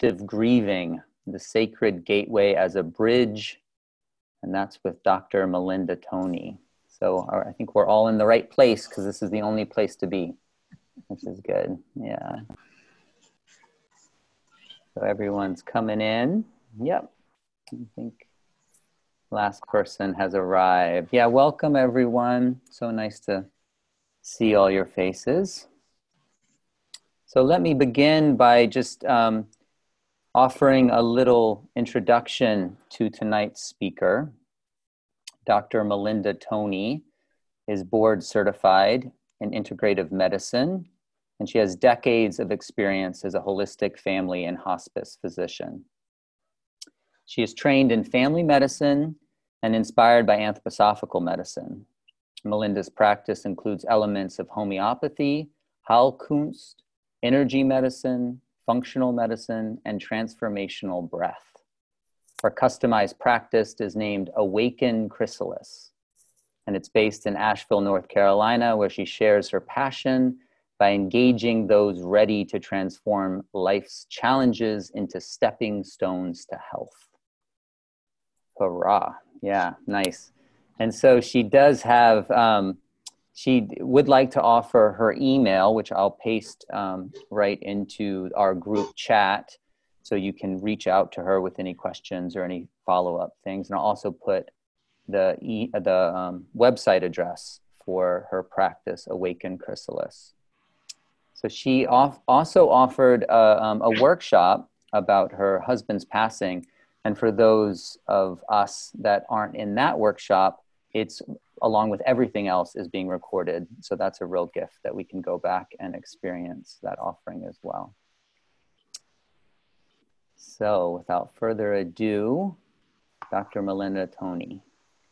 Proactive Grieving, the Sacred Gateway as a Bridge. And that's with Dr. Melinda Toney. So I think we're all in the right place because this is the only place to be, which is good. Yeah. So everyone's coming in. Yep. I think last person has arrived. Yeah, welcome everyone. So nice to see all your faces. So let me begin by just offering a little introduction to tonight's speaker. Dr. Melinda Toney is board certified in integrative medicine, and she has decades of experience as a holistic family and hospice physician. She is trained in family medicine and inspired by anthroposophical medicine. Melinda's practice includes elements of homeopathy, Heilkunst, energy medicine, functional medicine, and transformational breath. Her customized practice is named Awaken Chrysalis, and it's based in Asheville, North Carolina, where she shares her passion by engaging those ready to transform life's challenges into stepping stones to health. Hurrah. Yeah, nice. And so she does have, she would like to offer her email, which I'll paste right into our group chat, so you can reach out to her with any questions or any follow-up things. And I'll also put the website address for her practice, Awaken Chrysalis. So she also offered a workshop about her husband's passing. And for those of us that aren't in that workshop, it's, along with everything else, is being recorded. So that's a real gift that we can go back and experience that offering as well. So without further ado, Dr. Melinda Toney.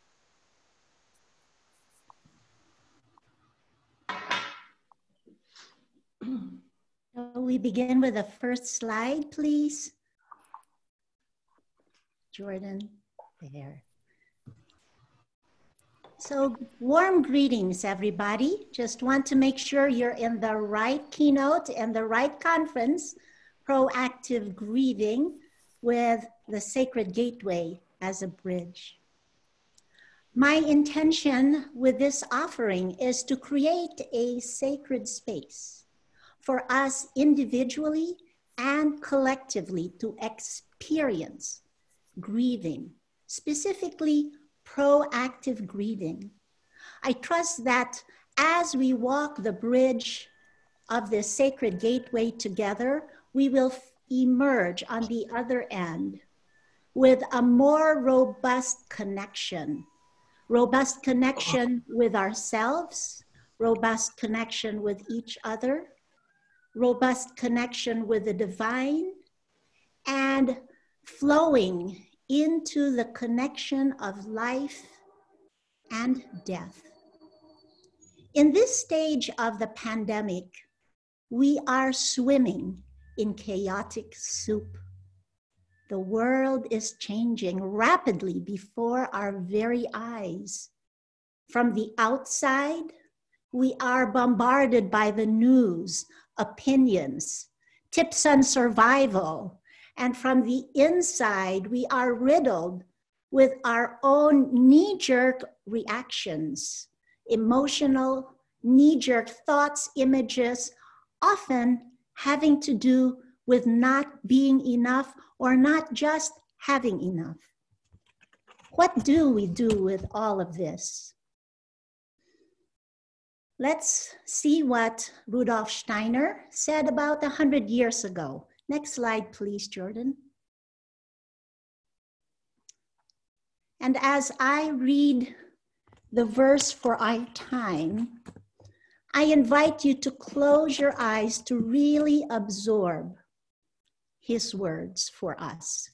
We begin with the first slide, please. Jordan, there. So warm greetings, everybody. Just want to make sure you're in the right keynote and the right conference, Proactive Grieving with the Sacred Gateway as a Bridge. My intention with this offering is to create a sacred space for us individually and collectively to experience grieving, specifically proactive grieving. I trust that as we walk the bridge of this sacred gateway together, we will emerge on the other end with a more robust connection with ourselves, robust connection with each other, robust connection with the divine, and flowing into the connection of life and death. In this stage of the pandemic, we are swimming in chaotic soup. The world is changing rapidly before our very eyes. From the outside, we are bombarded by the news, opinions, tips on survival. And from the inside, we are riddled with our own knee-jerk reactions, emotional knee-jerk thoughts, images, often having to do with not being enough or not just having enough. What do we do with all of this? Let's see what Rudolf Steiner said about 100 years ago. Next slide, please, Jordan. And as I read the verse for our time, I invite you to close your eyes to really absorb his words for us.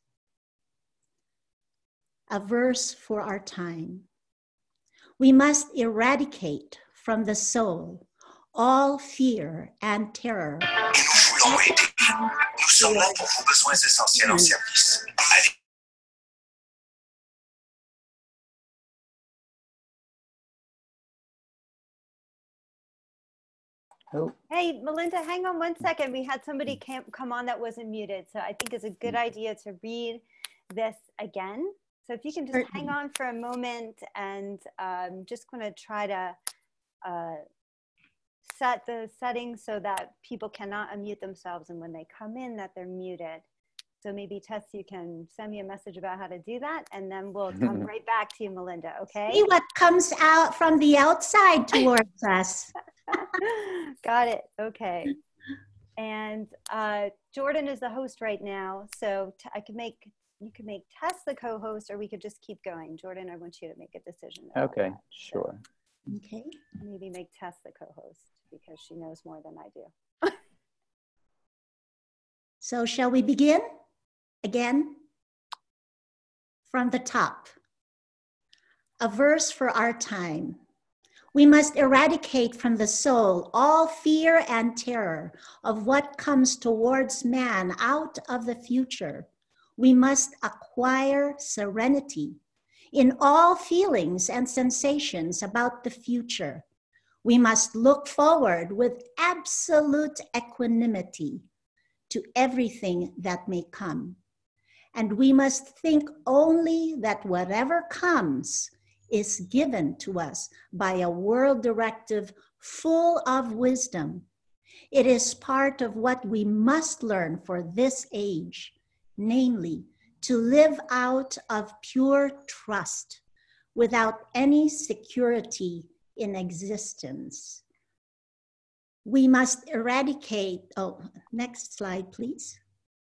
A verse for our time. We must eradicate from the soul all fear and terror. Et nous voulons aider. Nous sommes là pour vos besoins essentiels en service. Allez. Oh, Hey, Melinda, hang on one second. We had somebody come on that wasn't muted. So I think it's a good idea to read this again. So if you can just hang on for a moment, and just going to try to set the settings so that people cannot unmute themselves, and when they come in that they're muted. So maybe Tess, you can send me a message about how to do that, and then we'll come right back to you, Melinda, okay? See what comes out from the outside towards us. Got it, okay. And Jordan is the host right now, so you can make Tess the co-host, or we could just keep going. Jordan, I want you to make a decision. Okay, sure. Okay. Maybe make Tess the co-host because she knows more than I do. So shall we begin? Again, from the top. A verse for our time. We must eradicate from the soul all fear and terror of what comes towards man out of the future. We must acquire serenity in all feelings and sensations about the future. We must look forward with absolute equanimity to everything that may come. And we must think only that whatever comes is given to us by a world directive full of wisdom. It is part of what we must learn for this age, namely, to live out of pure trust without any security in existence. We must eradicate, next slide, please.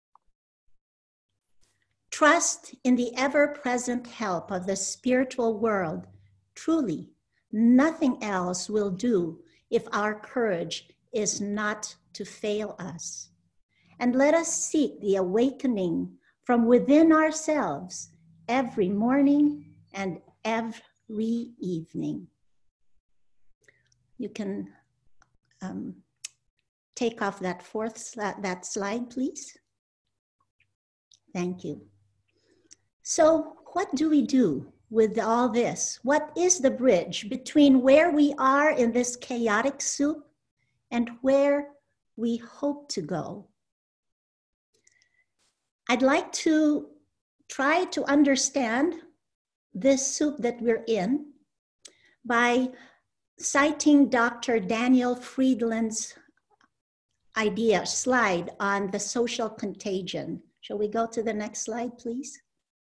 Trust in the ever-present help of the spiritual world. Truly, nothing else will do if our courage is not to fail us. And let us seek the awakening from within ourselves every morning and every evening. You can take off that that slide, please. Thank you. So what do we do with all this? What is the bridge between where we are in this chaotic soup and where we hope to go? I'd like to try to understand this soup that we're in by citing Dr. Daniel Friedland's slide on the social contagion. Shall we go to the next slide, please?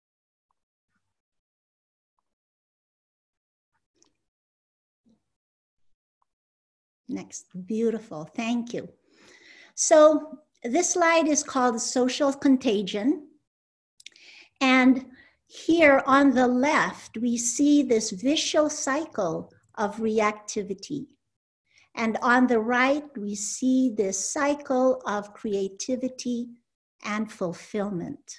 Next, beautiful, thank you. So this slide is called Social Contagion. And here on the left, we see this vicious cycle of reactivity. And on the right, we see this cycle of creativity and fulfillment.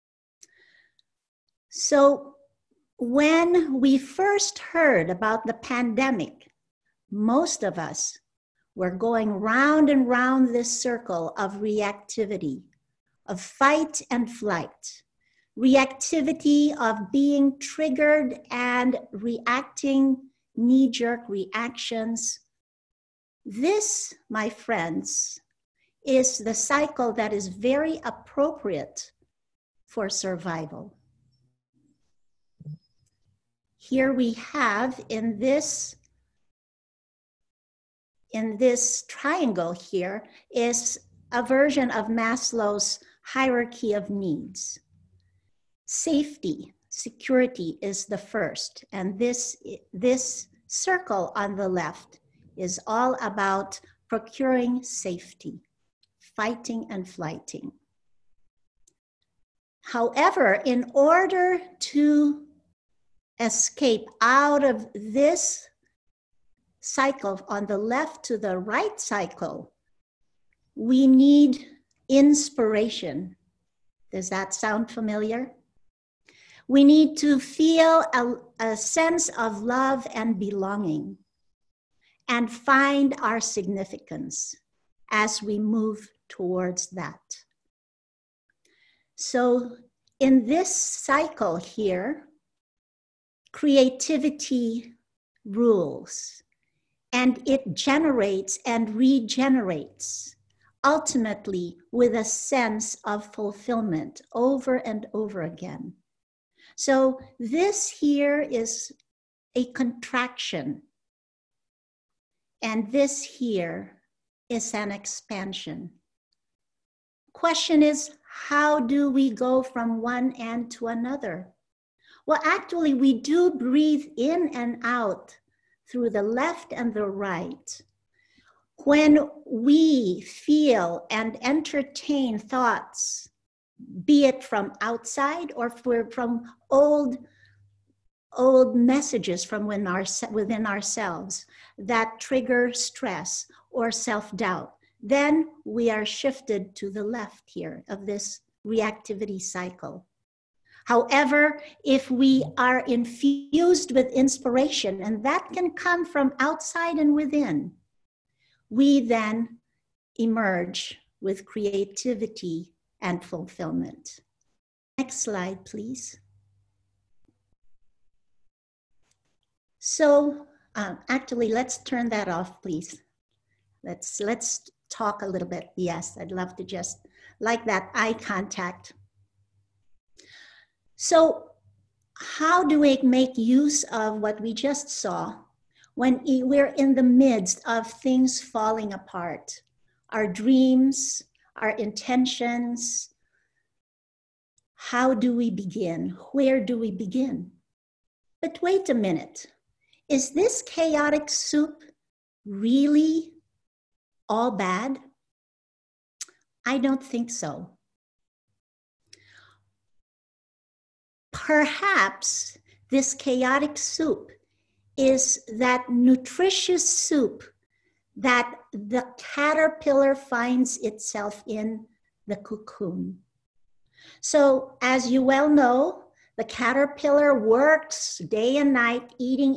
So when we first heard about the pandemic, most of us were going round and round this circle of reactivity, of fight and flight, reactivity of being triggered and reacting, knee-jerk reactions. This, my friends, is the cycle that is very appropriate for survival. Here we have in this triangle here is a version of Maslow's hierarchy of needs. Safety, security is the first, and this circle on the left is all about procuring safety, fighting and flighting. However, in order to escape out of this cycle on the left to the right cycle, we need inspiration. Does that sound familiar? We need to feel a sense of love and belonging and find our significance as we move towards that. So in this cycle here, creativity rules. and it generates and regenerates, ultimately with a sense of fulfillment over and over again. So this here is a contraction, and this here is an expansion. Question is, how do we go from one end to another? Well, actually, we do breathe in and out through the left and the right. When we feel and entertain thoughts, be it from outside or from old messages from within ourselves that trigger stress or self-doubt, then we are shifted to the left here of this reactivity cycle. However, if we are infused with inspiration, and that can come from outside and within, we then emerge with creativity and fulfillment. Next slide, please. So actually, let's turn that off, please. Let's talk a little bit. Yes, I'd love to just like that eye contact. So how do we make use of what we just saw when we're in the midst of things falling apart? Our dreams, our intentions. How do we begin? Where do we begin? But wait a minute. Is this chaotic soup really all bad? I don't think so. Perhaps this chaotic soup is that nutritious soup that the caterpillar finds itself in the cocoon. So as you well know, the caterpillar works day and night, eating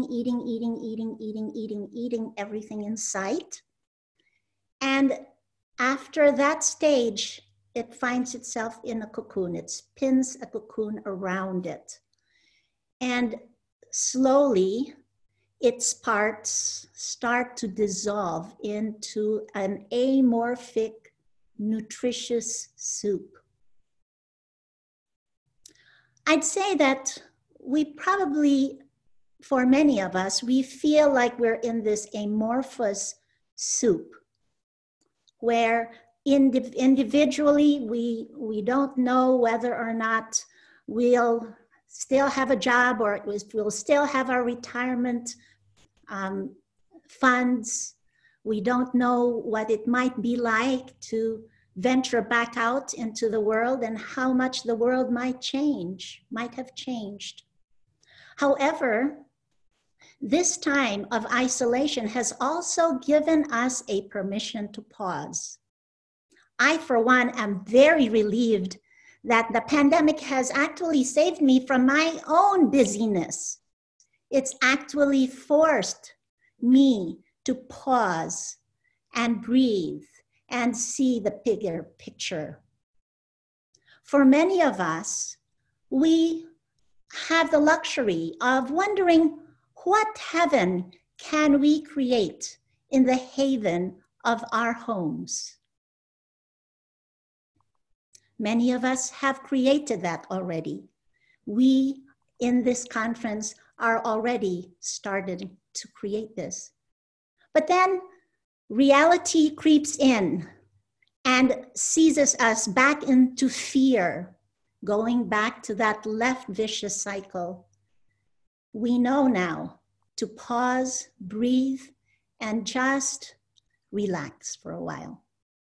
everything in sight. And after that stage, it finds itself in a cocoon. It spins a cocoon around it. And slowly, its parts start to dissolve into an amorphic, nutritious soup. I'd say that we probably, for many of us, we feel like we're in this amorphous soup where individually we don't know whether or not we'll still have a job or we'll still have our retirement funds. We don't know what it might be like to venture back out into the world and how much the world might have changed. However, this time of isolation has also given us a permission to pause. I, for one, am very relieved that the pandemic has actually saved me from my own busyness. It's actually forced me to pause and breathe and see the bigger picture. For many of us, we have the luxury of wondering what heaven can we create in the haven of our homes. Many of us have created that already. We in this conference are already started to create this. But then reality creeps in and seizes us back into fear, going back to that left vicious cycle. We know now to pause, breathe, and just relax for a while.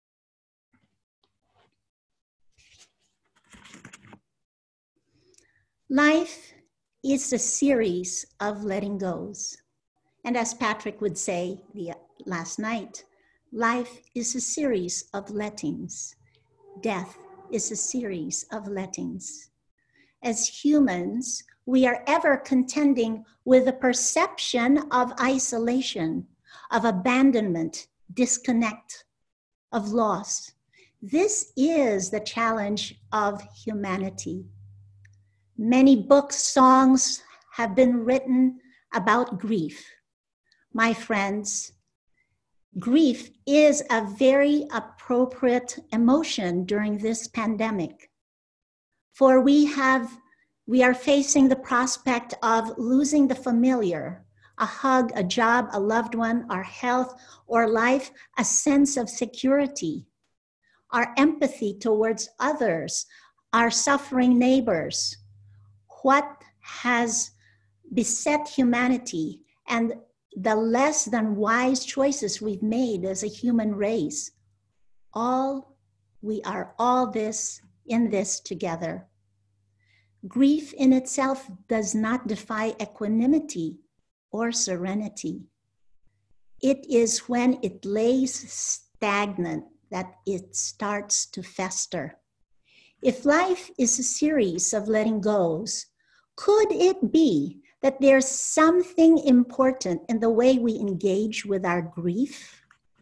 Life is a series of letting goes. And as Patrick would say last night, life is a series of lettings. Death is a series of lettings. As humans, we are ever contending with the perception of isolation, of abandonment, disconnect, of loss. This is the challenge of humanity. Many books, songs have been written about grief. my friends, grief is a very appropriate emotion during this pandemic. For we are facing the prospect of losing the familiar, a hug, a job, a loved one, our health or life, a sense of security, our empathy towards others, our suffering neighbors. What has beset humanity and the less than wise choices we've made as a human race. We are all this in this together. Grief in itself does not defy equanimity or serenity. It is when it lays stagnant that it starts to fester. If life is a series of letting goes, could it be that there's something important in the way we engage with our grief?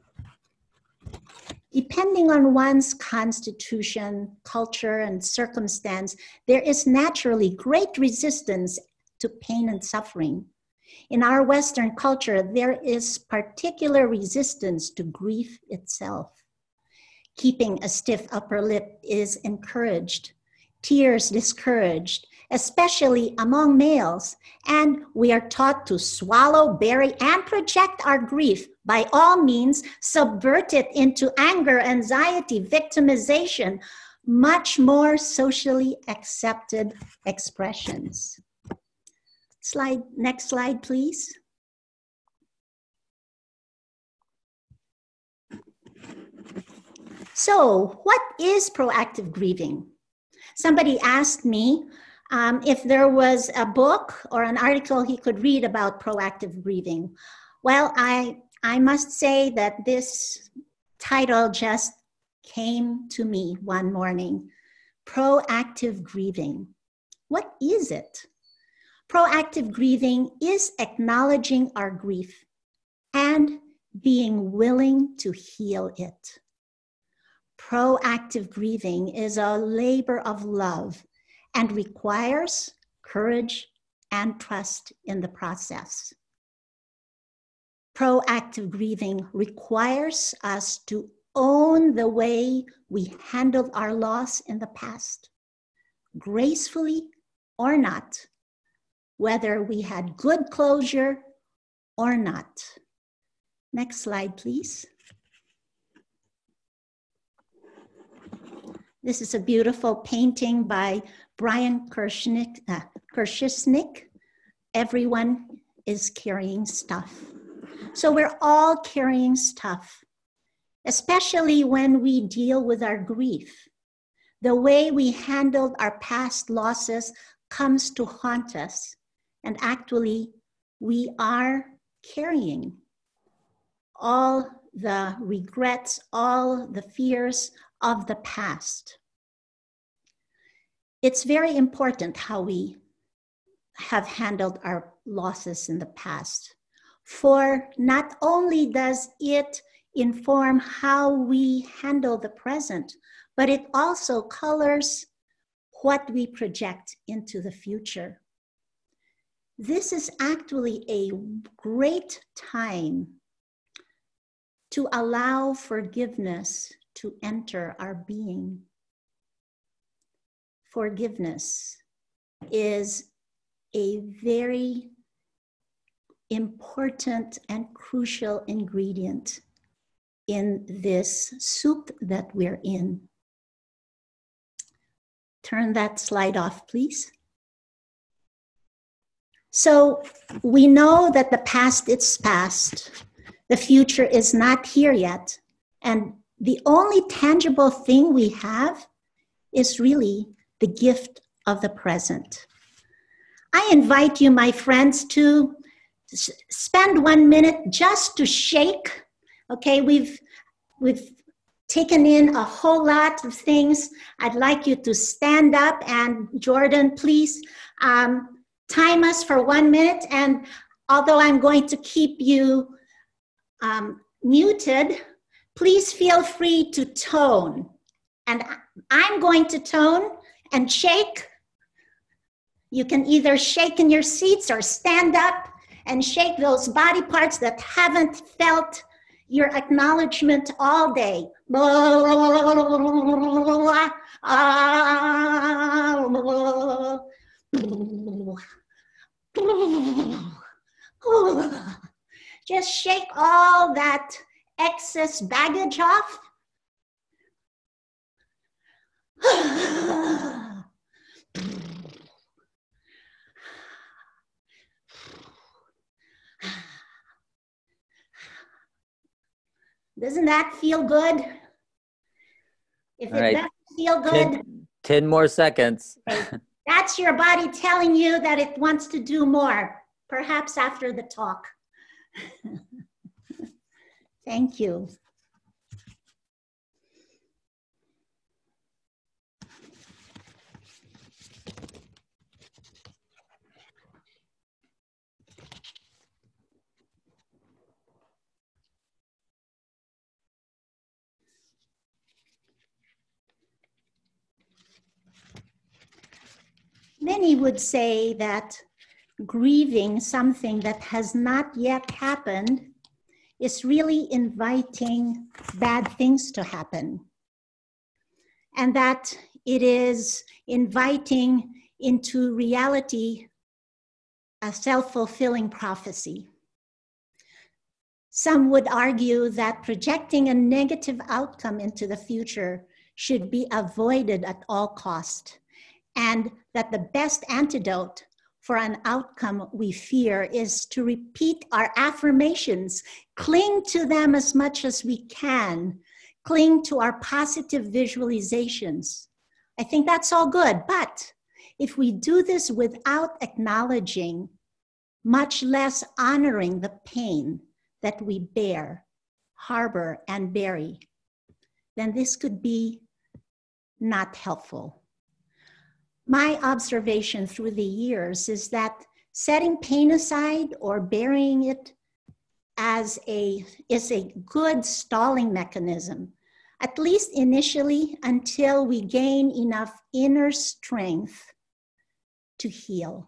Depending on one's constitution, culture, and circumstance, there is naturally great resistance to pain and suffering. In our Western culture, there is particular resistance to grief itself. Keeping a stiff upper lip is encouraged, tears discouraged, especially among males, and we are taught to swallow, bury, and project our grief. By all means, subvert it into anger, anxiety, victimization, much more socially accepted expressions. Next slide, please. So, what is proactive grieving? Somebody asked me if there was a book or an article he could read about proactive grieving. Well, I must say that this title just came to me one morning. Proactive grieving. What is it? Proactive grieving is acknowledging our grief and being willing to heal it. Proactive grieving is a labor of love and requires courage and trust in the process. Proactive grieving requires us to own the way we handled our loss in the past, gracefully or not, whether we had good closure or not. Next slide, please. This is a beautiful painting by Brian Kershnik. Everyone is carrying stuff. So we're all carrying stuff, especially when we deal with our grief. The way we handled our past losses comes to haunt us, and actually we are carrying all the regrets, all the fears of the past. It's very important how we have handled our losses in the past, for not only does it inform how we handle the present, but it also colors what we project into the future. This is actually a great time to allow forgiveness to enter our being. Forgiveness is a very important and crucial ingredient in this soup that we're in. Turn that slide off, please. So we know that the past is past. The future is not here yet. And the only tangible thing we have is really the gift of the present. I invite you, my friends, to spend 1 minute just to shake. Okay, we've taken in a whole lot of things. I'd like you to stand up, and Jordan, please time us for 1 minute. And although I'm going to keep you muted, please feel free to tone. And I'm going to tone and shake. You can either shake in your seats or stand up and shake those body parts that haven't felt your acknowledgement all day. Just shake all that excess baggage off. Doesn't that feel good? If it doesn't feel good, 10 more seconds. that's your body telling you that it wants to do more, perhaps after the talk. Thank you. Many would say that grieving something that has not yet happened is really inviting bad things to happen. And that it is inviting into reality a self-fulfilling prophecy. Some would argue that projecting a negative outcome into the future should be avoided at all cost, and that the best antidote for an outcome we fear is to repeat our affirmations, cling to them as much as we can, cling to our positive visualizations. I think that's all good, but if we do this without acknowledging, much less honoring the pain that we bear, harbor, and bury, then this could be not helpful. My observation through the years is that setting pain aside or burying it is a good stalling mechanism, at least initially, until we gain enough inner strength to heal.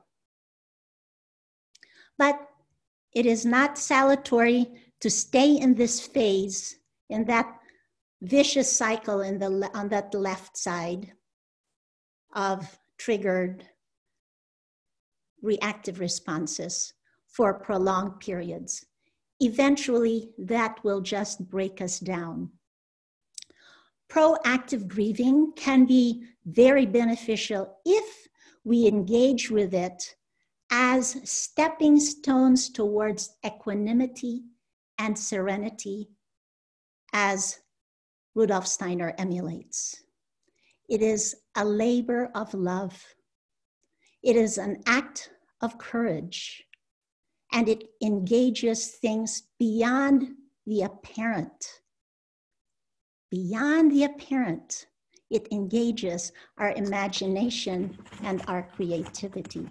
But it is not salutary to stay in this phase, in that vicious cycle on that left side of triggered reactive responses for prolonged periods. Eventually, that will just break us down. Proactive grieving can be very beneficial if we engage with it as stepping stones towards equanimity and serenity, as Rudolf Steiner emulates. It is a labor of love. It is an act of courage, and it engages things beyond the apparent. Beyond the apparent, it engages our imagination and our creativity.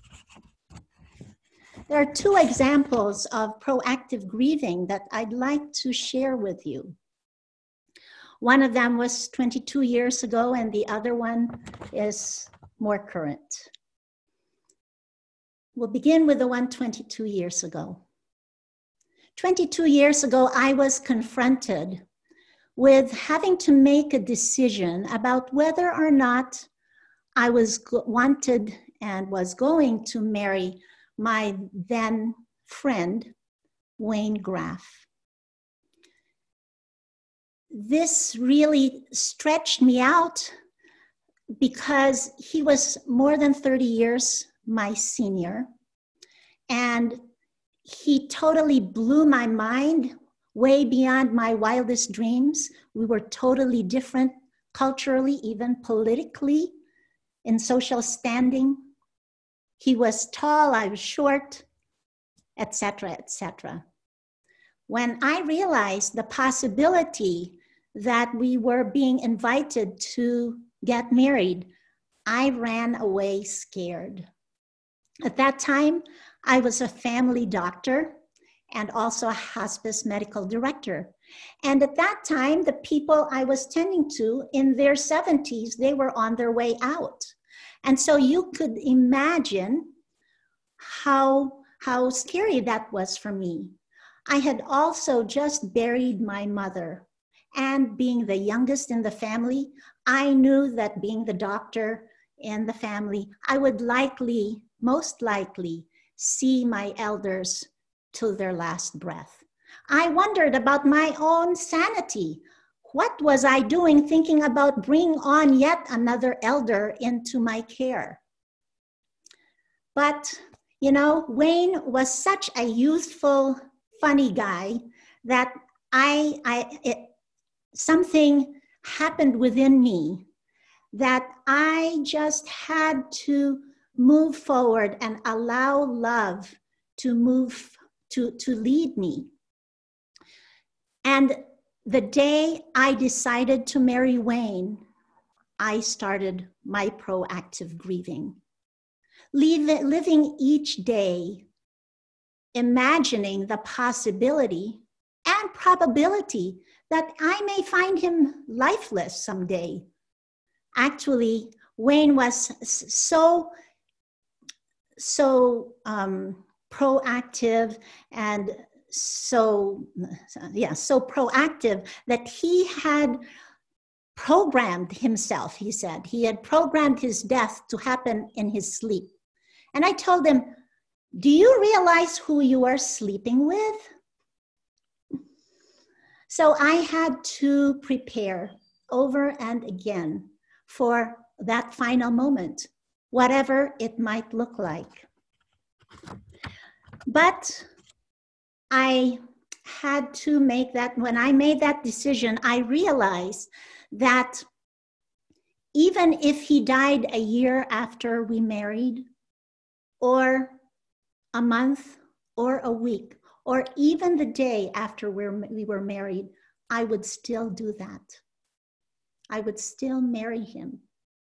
There are two examples of proactive grieving that I'd like to share with you. One of them was 22 years ago, and the other one is more current. We'll begin with the one 22 years ago. 22 years ago, I was confronted with having to make a decision about whether or not I wanted and was going to marry my then friend, Wayne Graff. This really stretched me out because he was more than 30 years my senior, and he totally blew my mind way beyond my wildest dreams. We were totally different culturally, even politically, in social standing. He was tall, I was short, etc., etc. When I realized the possibility that we were being invited to get married, I ran away scared. At that time, I was a family doctor and also a hospice medical director. And at that time, the people I was tending to in their 70s, they were on their way out. And so you could imagine how how scary that was for me. I had also just buried my mother, and being the youngest in the family, I knew that being the doctor in the family, I would most likely, see my elders till their last breath. I wondered about my own sanity. What was I doing thinking about bringing on yet another elder into my care? But, you know, Wayne was such a youthful, funny guy that something happened within me that I just had to move forward and allow love to lead me. And the day I decided to marry Wayne, I started my proactive grieving. Living each day, imagining the possibility and probability that I may find him lifeless someday. Actually, Wayne was so proactive and so proactive that he had programmed himself, he said. He had programmed his death to happen in his sleep. And I told him, do you realize who you are sleeping with? So I had to prepare over and again for that final moment, whatever it might look like. But I had to make that, when I made that decision, I realized that even if he died a year after we married, or a month, or a week, or even the day after we were married, I would still do that. I would still marry him.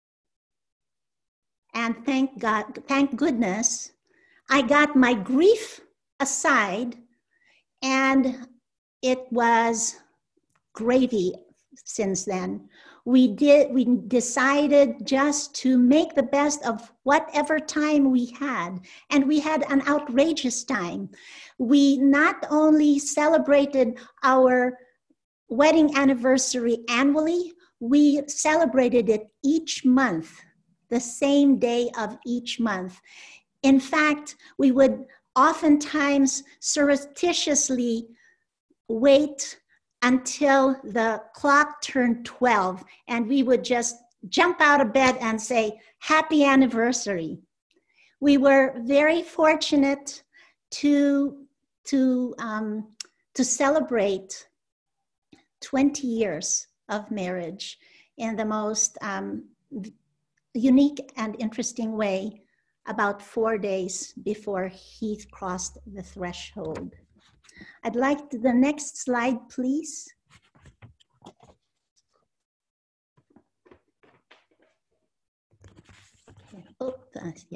And thank goodness, I got my grief aside, and it was gravy since then. We decided just to make the best of whatever time we had, and we had an outrageous time. We not only celebrated our wedding anniversary annually, we celebrated it each month, the same day of each month. In fact, we would oftentimes surreptitiously wait until the clock turned 12, and we would just jump out of bed and say, happy anniversary. We were very fortunate to celebrate 20 years of marriage in the most unique and interesting way, about 4 days before he crossed the threshold. I'd like the next slide, please. Yeah.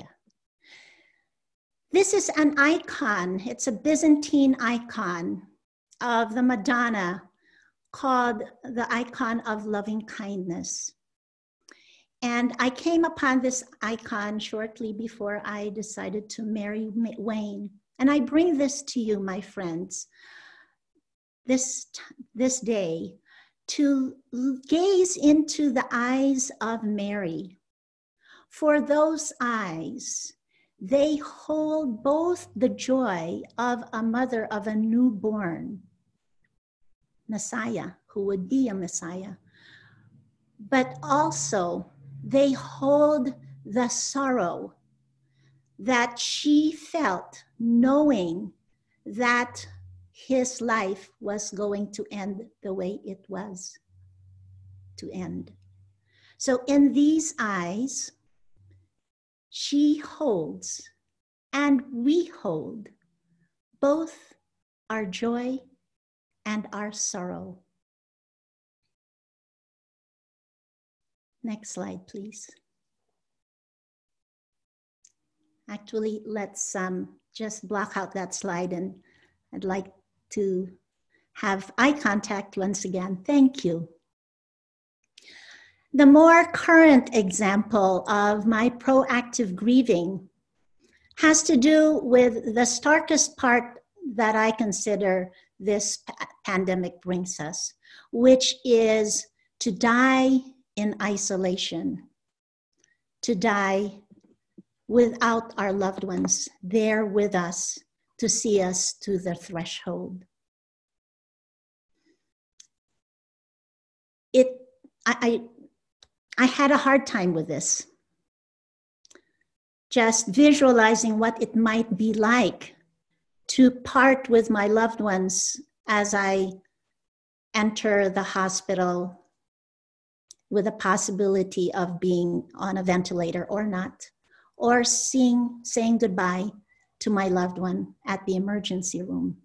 This is an icon. It's a Byzantine icon of the Madonna called the icon of loving kindness. And I came upon this icon shortly before I decided to marry Wayne. And I bring this to you, my friends, this day, to gaze into the eyes of Mary. For those eyes, they hold both the joy of a mother of a newborn Messiah, who would be a Messiah, but also they hold the sorrow that she felt, knowing that his life was going to end the way it was to end. So in these eyes, she holds, and we hold, both our joy and our sorrow. Next slide, please. Actually, let's just block out that slide, and I'd like to have eye contact once again. Thank you. The more current example of my proactive grieving has to do with the starkest part that I consider this pandemic brings us, which is to die in isolation, to die without our loved ones there with us to see us to the threshold. I had a hard time with this, just visualizing what it might be like to part with my loved ones as I enter the hospital with a possibility of being on a ventilator or not, or saying goodbye to my loved one at the emergency room.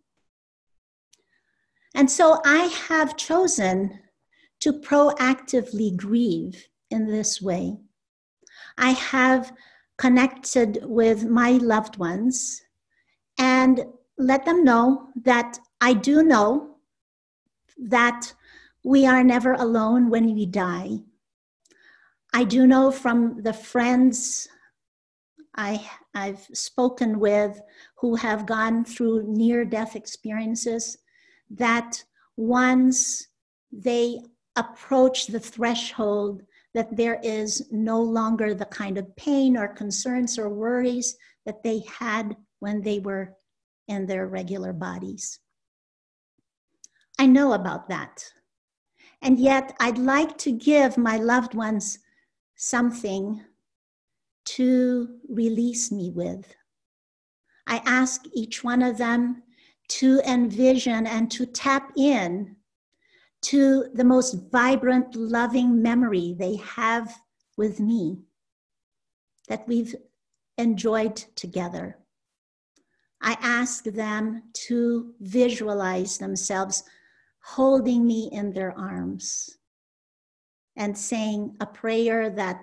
And so I have chosen to proactively grieve in this way. I have connected with my loved ones and let them know that I do know that we are never alone when we die. I do know from the friends I've spoken with who have gone through near-death experiences that once they approach the threshold that there is no longer the kind of pain or concerns or worries that they had when they were in their regular bodies. I know about that. And yet I'd like to give my loved ones something to release me with. I ask each one of them to envision and to tap in to the most vibrant, loving memory they have with me that we've enjoyed together. I ask them to visualize themselves holding me in their arms and saying a prayer that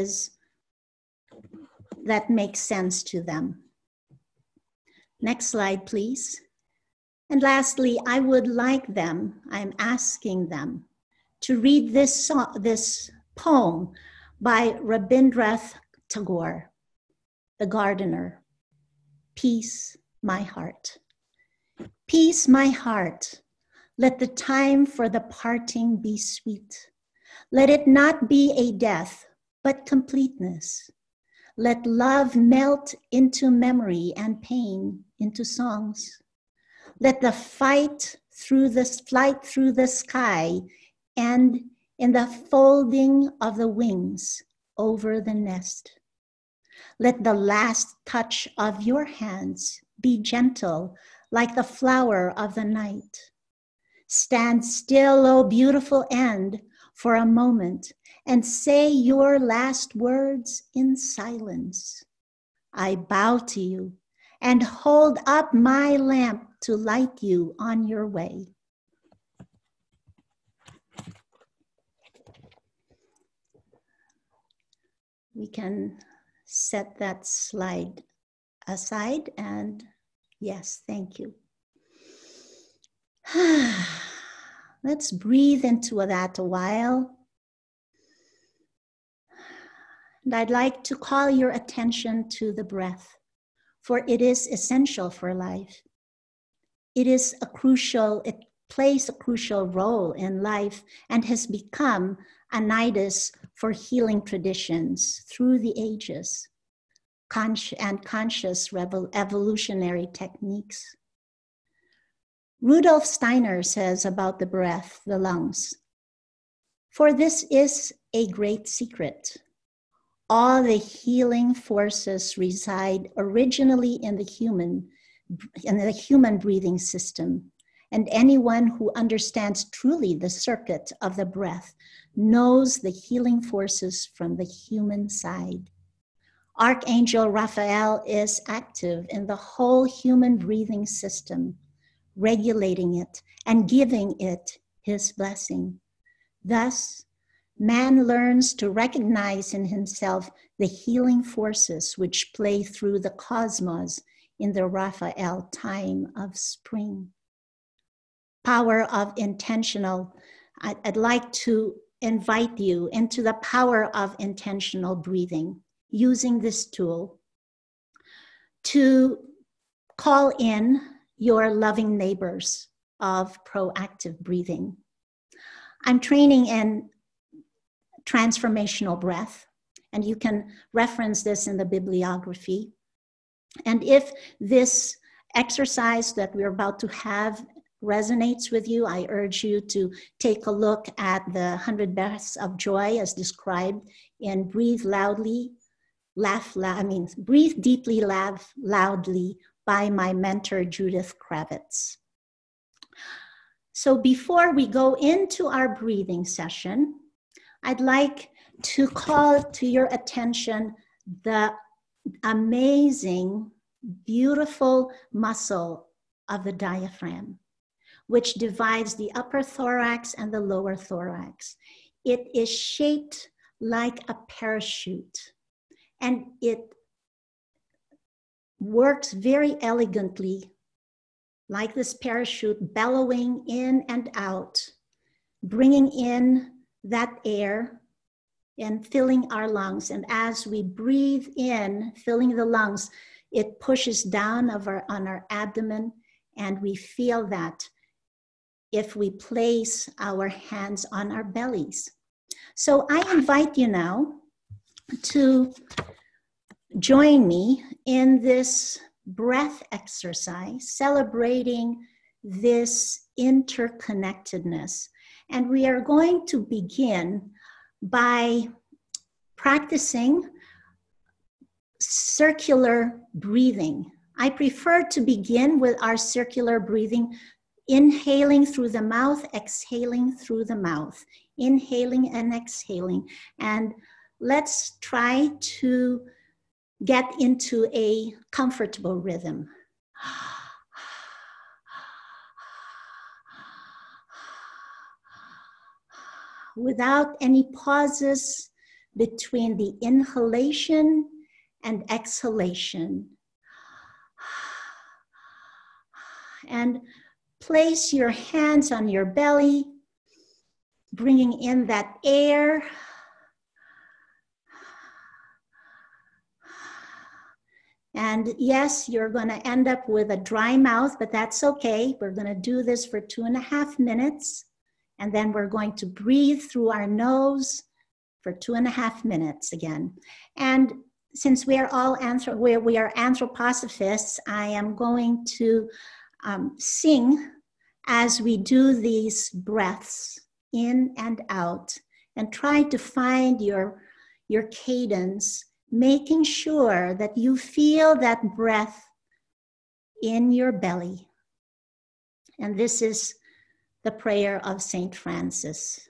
makes sense to them. Next slide, please. And lastly, I would like them, I'm asking them to read this poem by Rabindranath Tagore, The Gardener. Peace, my heart. Peace, my heart. Let the time for the parting be sweet. Let it not be a death, but completeness. Let love melt into memory and pain into songs. Let the flight through the sky end in the folding of the wings over the nest. Let the last touch of your hands be gentle like the flower of the night. Stand still, O beautiful end, for a moment and say your last words in silence. I bow to you and hold up my lamp to light you on your way. We can set that slide aside and yes, thank you. Let's breathe into that a while. And I'd like to call your attention to the breath, for it is essential for life. It plays a crucial role in life and has become a nidus for healing traditions through the ages and conscious evolutionary techniques. Rudolf Steiner says about the breath, the lungs, for this is a great secret. All the healing forces reside originally in the human breathing system, and anyone who understands truly the circuit of the breath knows the healing forces from the human side. Archangel Raphael is active in the whole human breathing system, regulating it and giving it his blessing. Thus, man learns to recognize in himself the healing forces which play through the cosmos in the Raphael time of spring. Power of intentional, I'd like to invite you into the power of intentional breathing, using this tool to call in your loving neighbors of proactive breathing. I'm training in transformational breath, and you can reference this in the bibliography. And if this exercise that we're about to have resonates with you, I urge you to take a look at the 100 Breaths of Joy as described in Breathe Loudly, Breathe Deeply, Laugh Loudly by my mentor, Judith Kravitz. So before we go into our breathing session, I'd like to call to your attention the amazing, beautiful muscle of the diaphragm, which divides the upper thorax and the lower thorax. It is shaped like a parachute, and it works very elegantly like this parachute, bellowing in and out, bringing in that air and filling our lungs. And as we breathe in, filling the lungs, it pushes down on our abdomen, and we feel that if we place our hands on our bellies. So I invite you now to join me in this breath exercise, celebrating this interconnectedness. And we are going to begin by practicing circular breathing. I prefer to begin with our circular breathing, inhaling through the mouth, exhaling through the mouth, inhaling and exhaling. And let's try to get into a comfortable rhythm. Without any pauses between the inhalation and exhalation. And place your hands on your belly, bringing in that air. And yes, you're going to end up with a dry mouth, but that's okay. We're going to do this for 2.5 minutes. And then we're going to breathe through our nose for 2.5 minutes again. And since we are all anthroposophists, I am going to sing as we do these breaths in and out, and try to find your cadence, making sure that you feel that breath in your belly. And this is the prayer of Saint Francis.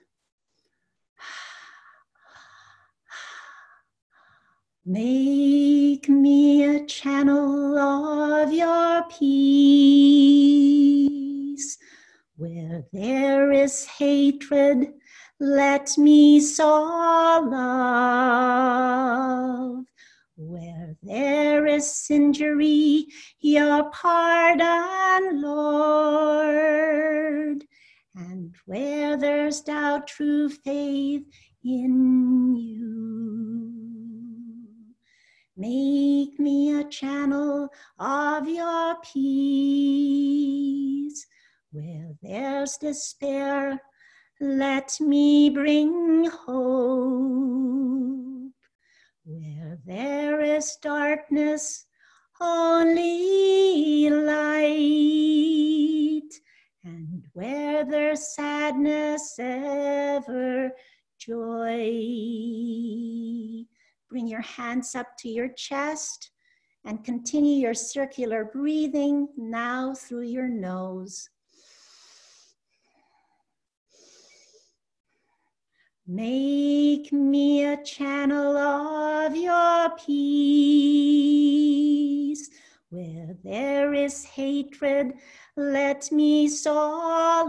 Make me a channel of your peace. Where there is hatred, let me sow love. Where there is injury, your pardon, Lord. And where there's doubt, true faith in you. Make me a channel of your peace. Where there's despair, let me bring hope. Where there is darkness, only light. And where there's sadness, ever joy. Bring your hands up to your chest and continue your circular breathing now through your nose. Make me a channel of your peace. Where there is hatred, let me sow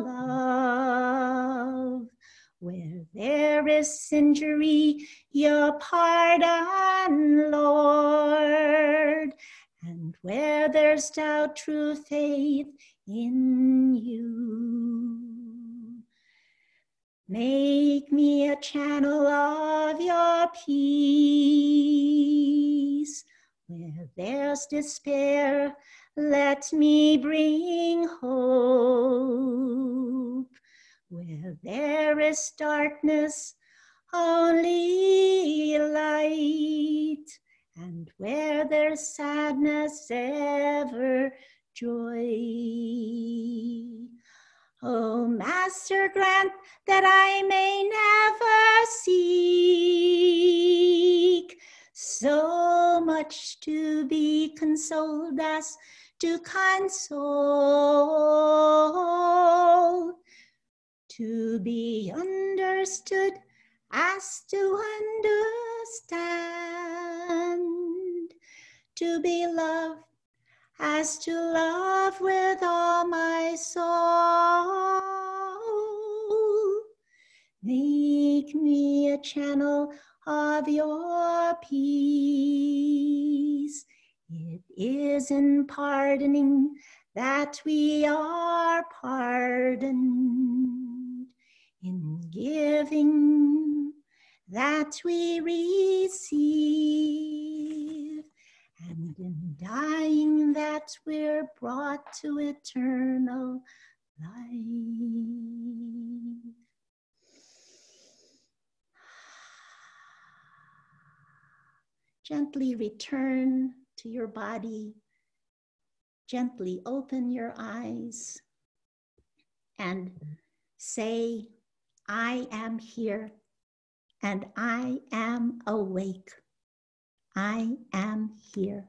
love. Where there is injury, your pardon, Lord. And where there's doubt, true faith in you. Make me a channel of your peace. Where there's despair, let me bring hope. Where there is darkness, only light. And where there's sadness, ever joy. Oh, Master, grant that I may never seek so much to be consoled as to console, to be understood as to understand, to be loved as to love with all my soul. Make me a channel of your peace. It is in pardoning that we are pardoned, in giving that we receive, and in dying that we're brought to eternal life. Gently return to your body. Gently open your eyes and say, I am here and I am awake. I am here.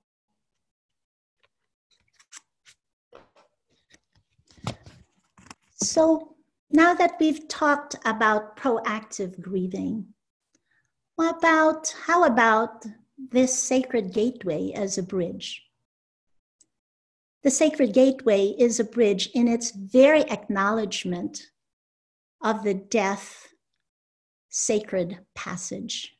So now that we've talked about proactive grieving, how about this sacred gateway as a bridge? The sacred gateway is a bridge in its very acknowledgement of the death sacred passage,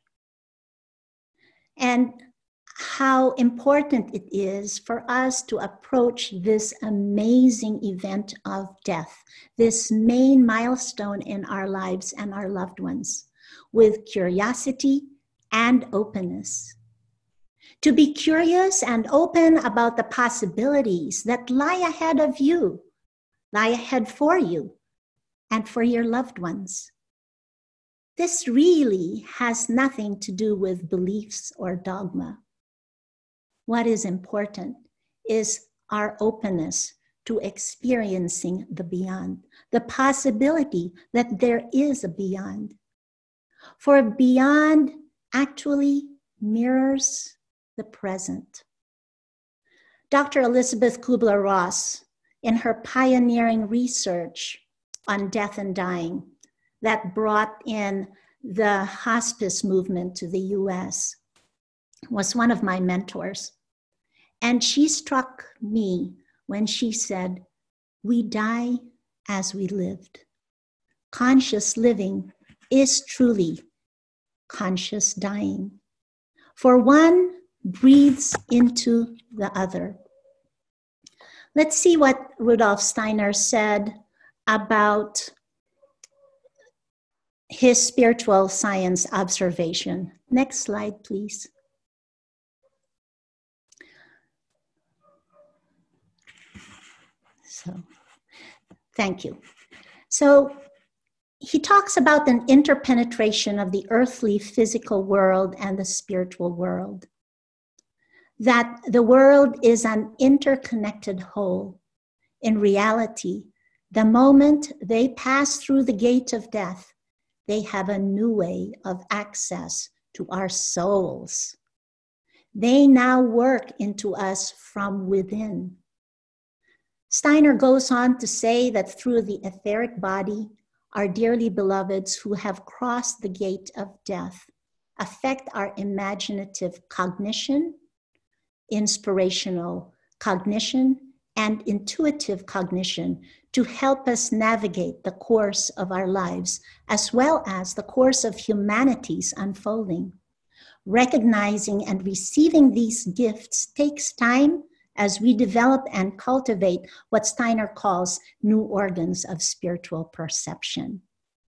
and how important it is for us to approach this amazing event of death, this main milestone in our lives and our loved ones, with curiosity and openness. To be curious and open about the possibilities that lie ahead of you, lie ahead for you, and for your loved ones. This really has nothing to do with beliefs or dogma. What is important is our openness to experiencing the beyond, the possibility that there is a beyond. For beyond actually mirrors the present. Dr. Elizabeth Kubler-Ross, in her pioneering research on death and dying that brought in the hospice movement to the US, was one of my mentors. And she struck me when she said, we die as we lived. Conscious living is truly conscious dying. For one breathes into the other. Let's see what Rudolf Steiner said about his spiritual science observation. Next slide, please. So, thank you. So, he talks about an interpenetration of the earthly physical world and the spiritual world. That the world is an interconnected whole. In reality, the moment they pass through the gate of death, they have a new way of access to our souls. They now work into us from within. Steiner goes on to say that through the etheric body, our dearly beloveds who have crossed the gate of death affect our imaginative cognition, inspirational cognition, and intuitive cognition to help us navigate the course of our lives, as well as the course of humanity's unfolding. Recognizing and receiving these gifts takes time as we develop and cultivate what Steiner calls new organs of spiritual perception.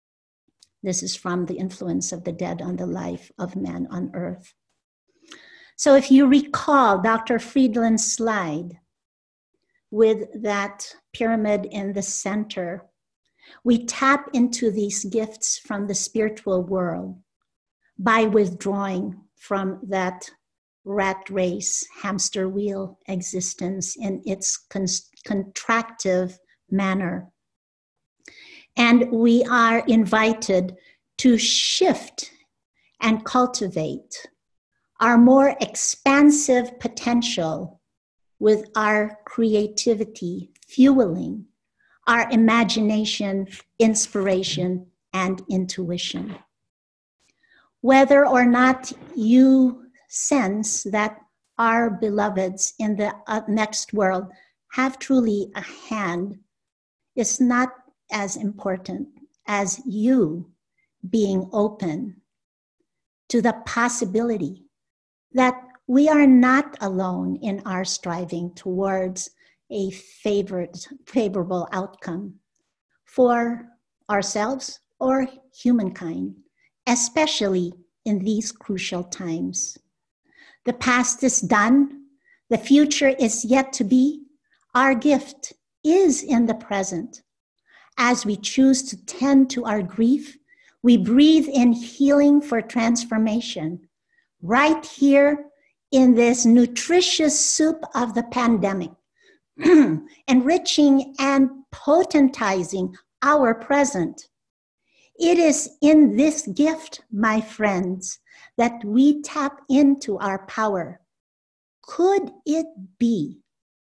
This is from The Influence of the Dead on the Life of Man on Earth. So if you recall Dr. Friedland's slide with that pyramid in the center, we tap into these gifts from the spiritual world by withdrawing from that rat race, hamster wheel existence in its contractive manner. And we are invited to shift and cultivate our more expansive potential with our creativity, fueling our imagination, inspiration, and intuition. Whether or not you sense that our beloveds in the next world have truly a hand is not as important as you being open to the possibility that we are not alone in our striving towards a favorable outcome for ourselves or humankind, especially in these crucial times. The past is done. The future is yet to be. Our gift is in the present. As we choose to tend to our grief, we breathe in healing for transformation right here in this nutritious soup of the pandemic, enriching and potentizing our present. It is in this gift, my friends, that we tap into our power. Could it be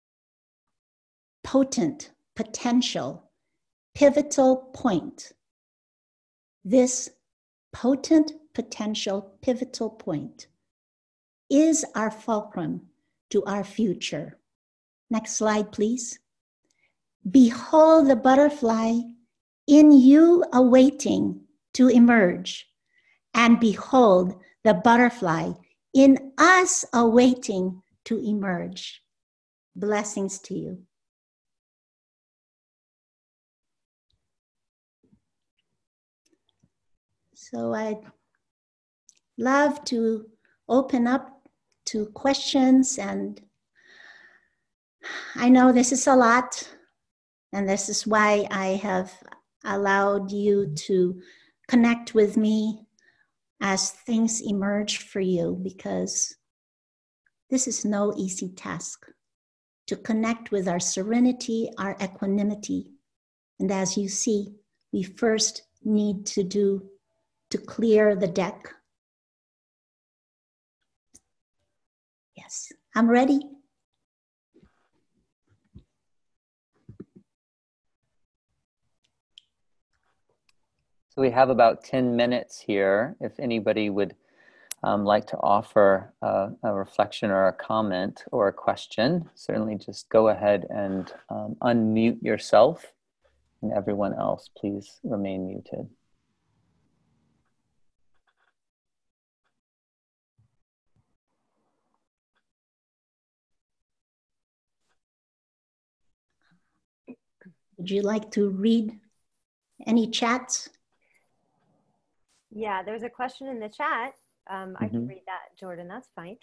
potent, potential, pivotal point? This potent, potential, pivotal point is our fulcrum to our future. Next slide, please. Behold the butterfly in you awaiting to emerge, and behold the butterfly in us awaiting to emerge. Blessings to you. So I'd love to open up to questions, and I know this is a lot, and this is why I have allowed you to connect with me as things emerge for you, because this is no easy task to connect with our serenity, our equanimity. And as you see, we first need to clear the deck. Yes, I'm ready. So we have about 10 minutes here. If anybody would like to offer a reflection or a comment or a question, certainly just go ahead and unmute yourself, and everyone else, please remain muted. Would you like to read any chats? Yeah, there's a question in the chat. I can read that, Jordan, that's fine.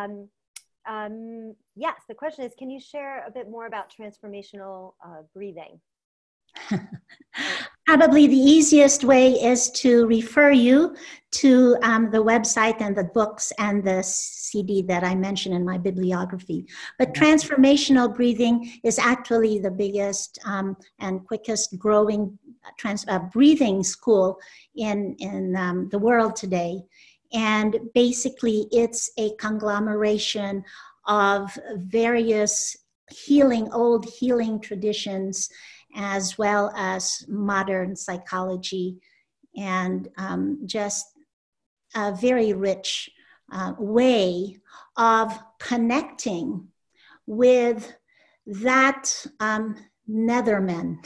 Yes, the question is, can you share a bit more about transformational breathing? Probably the easiest way is to refer you to the website and the books and the CD that I mentioned in my bibliography. But transformational breathing is actually the biggest and quickest growing breathing school in the world today. And basically, it's a conglomeration of various old healing traditions, as well as modern psychology, and just a very rich way of connecting with that netherman.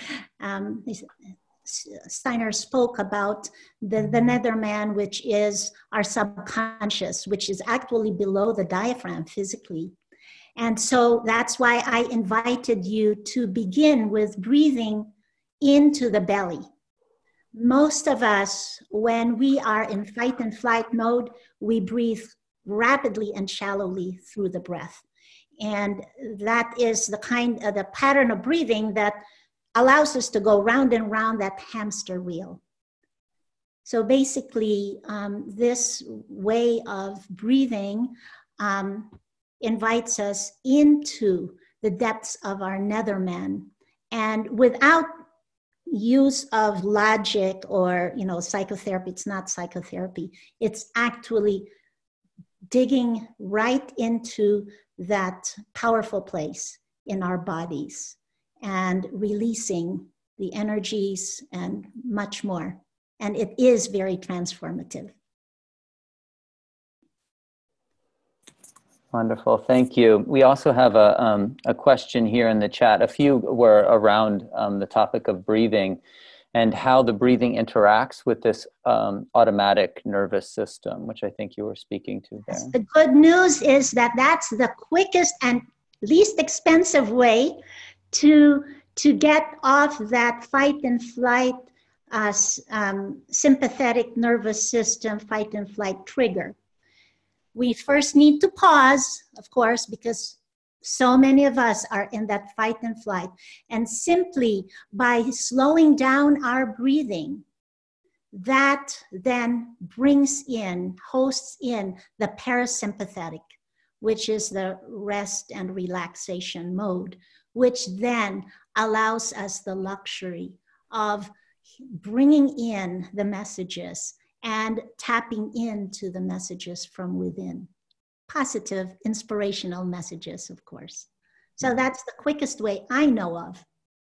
Steiner spoke about the netherman, which is our subconscious, which is actually below the diaphragm physically. And so that's why I invited you to begin with breathing into the belly. Most of us, when we are in fight and flight mode, we breathe rapidly and shallowly through the breath. And that is the pattern of breathing that allows us to go round and round that hamster wheel. So basically, this way of breathing invites us into the depths of our netherman, and without use of logic or psychotherapy. It's not psychotherapy. It's actually digging right into that powerful place in our bodies and releasing the energies and much more. And it is very transformative. Wonderful, thank you. We also have a question here in the chat. A few were around the topic of breathing and how the breathing interacts with this automatic nervous system, which I think you were speaking to there. The good news is that that's the quickest and least expensive way to get off that fight and flight sympathetic nervous system fight and flight trigger. We first need to pause, of course, because so many of us are in that fight and flight. And simply by slowing down our breathing, that then hosts in the parasympathetic, which is the rest and relaxation mode, which then allows us the luxury of bringing in the messages and tapping into the messages from within. Positive, inspirational messages, of course. So that's the quickest way I know of.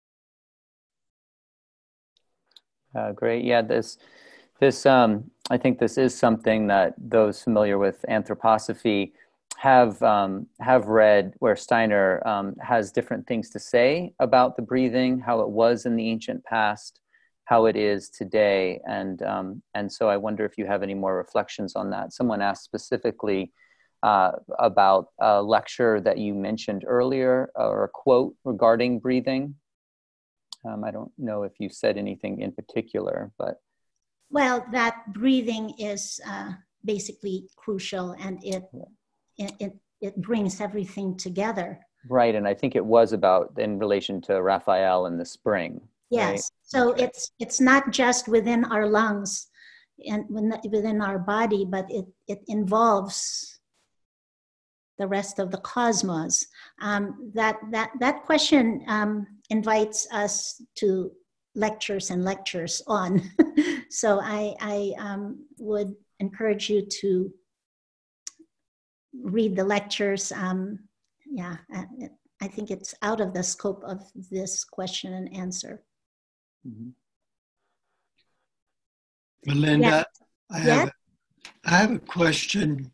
Great. Yeah, this I think this is something that those familiar with anthroposophy have read, where Steiner has different things to say about the breathing, how it was in the ancient past, how it is today, and so I wonder if you have any more reflections on that. Someone asked specifically about a lecture that you mentioned earlier, or a quote regarding breathing. I don't know if you said anything in particular, but. Well, that breathing is basically crucial, and it brings everything together. Right, and I think it was about in relation to Raphael in the spring. Yes, right? So right. It's not just within our lungs and within our body, but it involves the rest of the cosmos. That question invites us to lectures and lectures on. So I would encourage you to read the lectures. I think it's out of the scope of this question and answer. Mm-hmm. Melinda, I have a question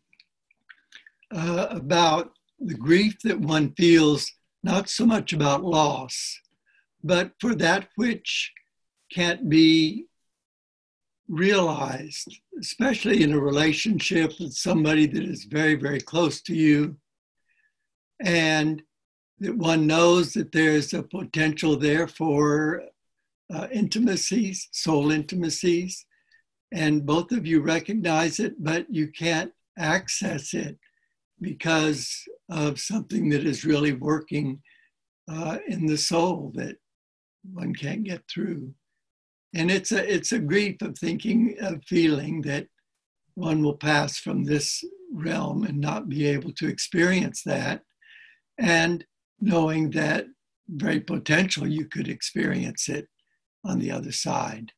about the grief that one feels, not so much about loss, but for that which can't be realized, especially in a relationship with somebody that is very, very close to you, and that one knows that there's a potential there for intimacies, soul intimacies, and both of you recognize it, but you can't access it because of something that is really working in the soul that one can't get through. And it's a grief of thinking, of feeling that one will pass from this realm and not be able to experience that, and knowing that very potential you could experience it on the other side.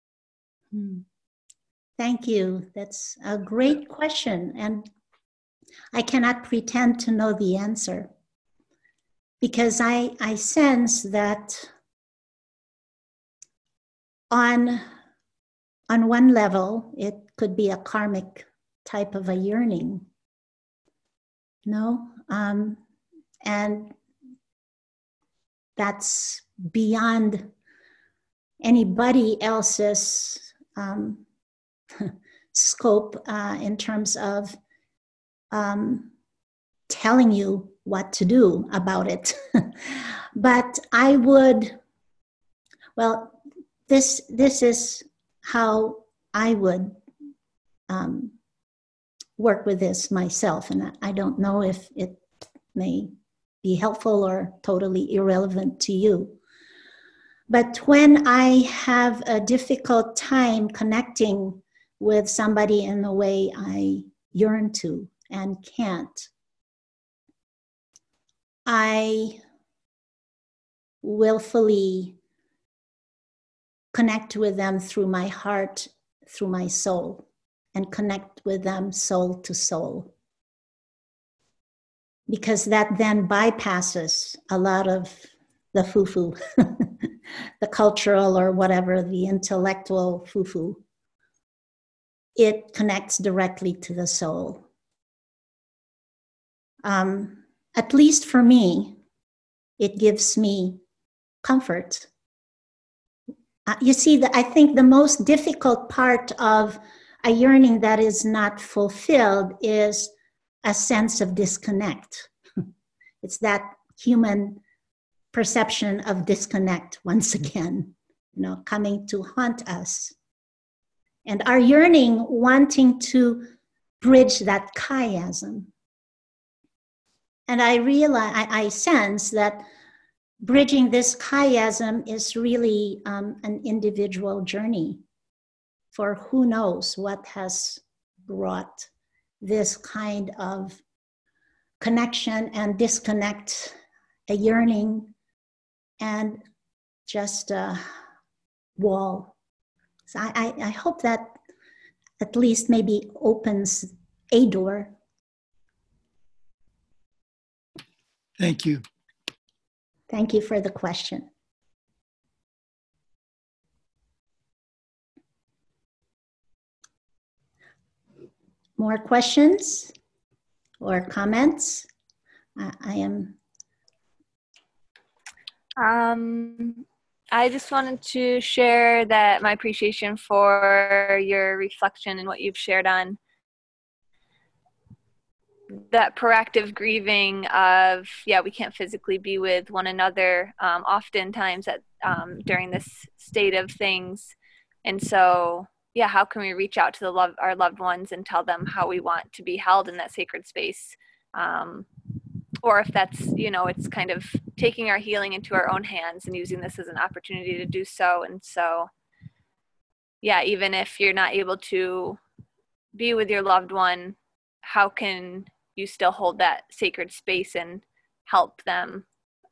Thank you. That's a great question, and I cannot pretend to know the answer, because I sense that on one level, it could be a karmic type of a yearning, and that's beyond anybody else's scope in terms of telling you what to do about it. But I would, this is how I would work with this myself, and I don't know if it may be helpful or totally irrelevant to you. But when I have a difficult time connecting with somebody in the way I yearn to and can't, I willfully connect with them through my heart, through my soul, and connect with them soul to soul. Because that then bypasses a lot of the foo-foo, the cultural or whatever, the intellectual foo-foo. It connects directly to the soul. At least for me, it gives me comfort. You see, I think the most difficult part of a yearning that is not fulfilled is a sense of disconnect. It's that human perception of disconnect once again, coming to haunt us. And our yearning wanting to bridge that chiasm. And I sense that bridging this chiasm is really an individual journey for who knows what has brought this kind of connection and disconnect, a yearning, and just a wall. So I hope that at least maybe opens a door. Thank you. Thank you for the question. More questions or comments? I just wanted to share that my appreciation for your reflection and what you've shared on that proactive grieving of, we can't physically be with one another oftentimes during this state of things. And so, how can we reach out to our loved ones and tell them how we want to be held in that sacred space? Or if that's, it's kind of taking our healing into our own hands and using this as an opportunity to do so. And so, even if you're not able to be with your loved one, how can you still hold that sacred space and help them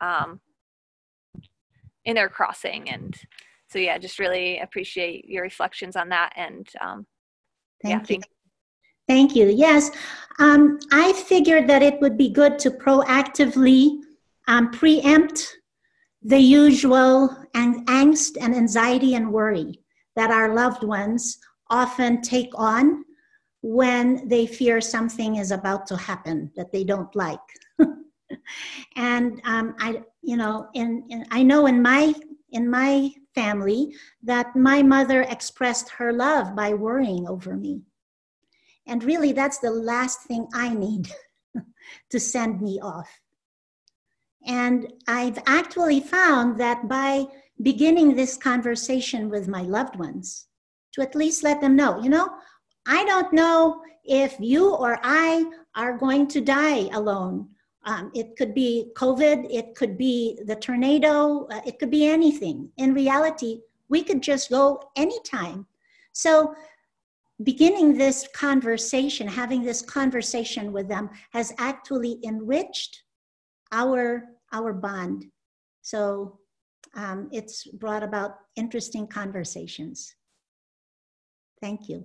in their crossing? And so, just really appreciate your reflections on that. And Thank you. Thank you. Yes, I figured that it would be good to proactively preempt the usual angst and anxiety and worry that our loved ones often take on when they fear something is about to happen that they don't like. And I know in my family that my mother expressed her love by worrying over me. And really, that's the last thing I need to send me off. And I've actually found that by beginning this conversation with my loved ones, to at least let them know, I don't know if you or I are going to die alone. It could be COVID, it could be the tornado, it could be anything. In reality, we could just go anytime. So beginning this conversation, having this conversation with them has actually enriched our bond. So it's brought about interesting conversations. Thank you.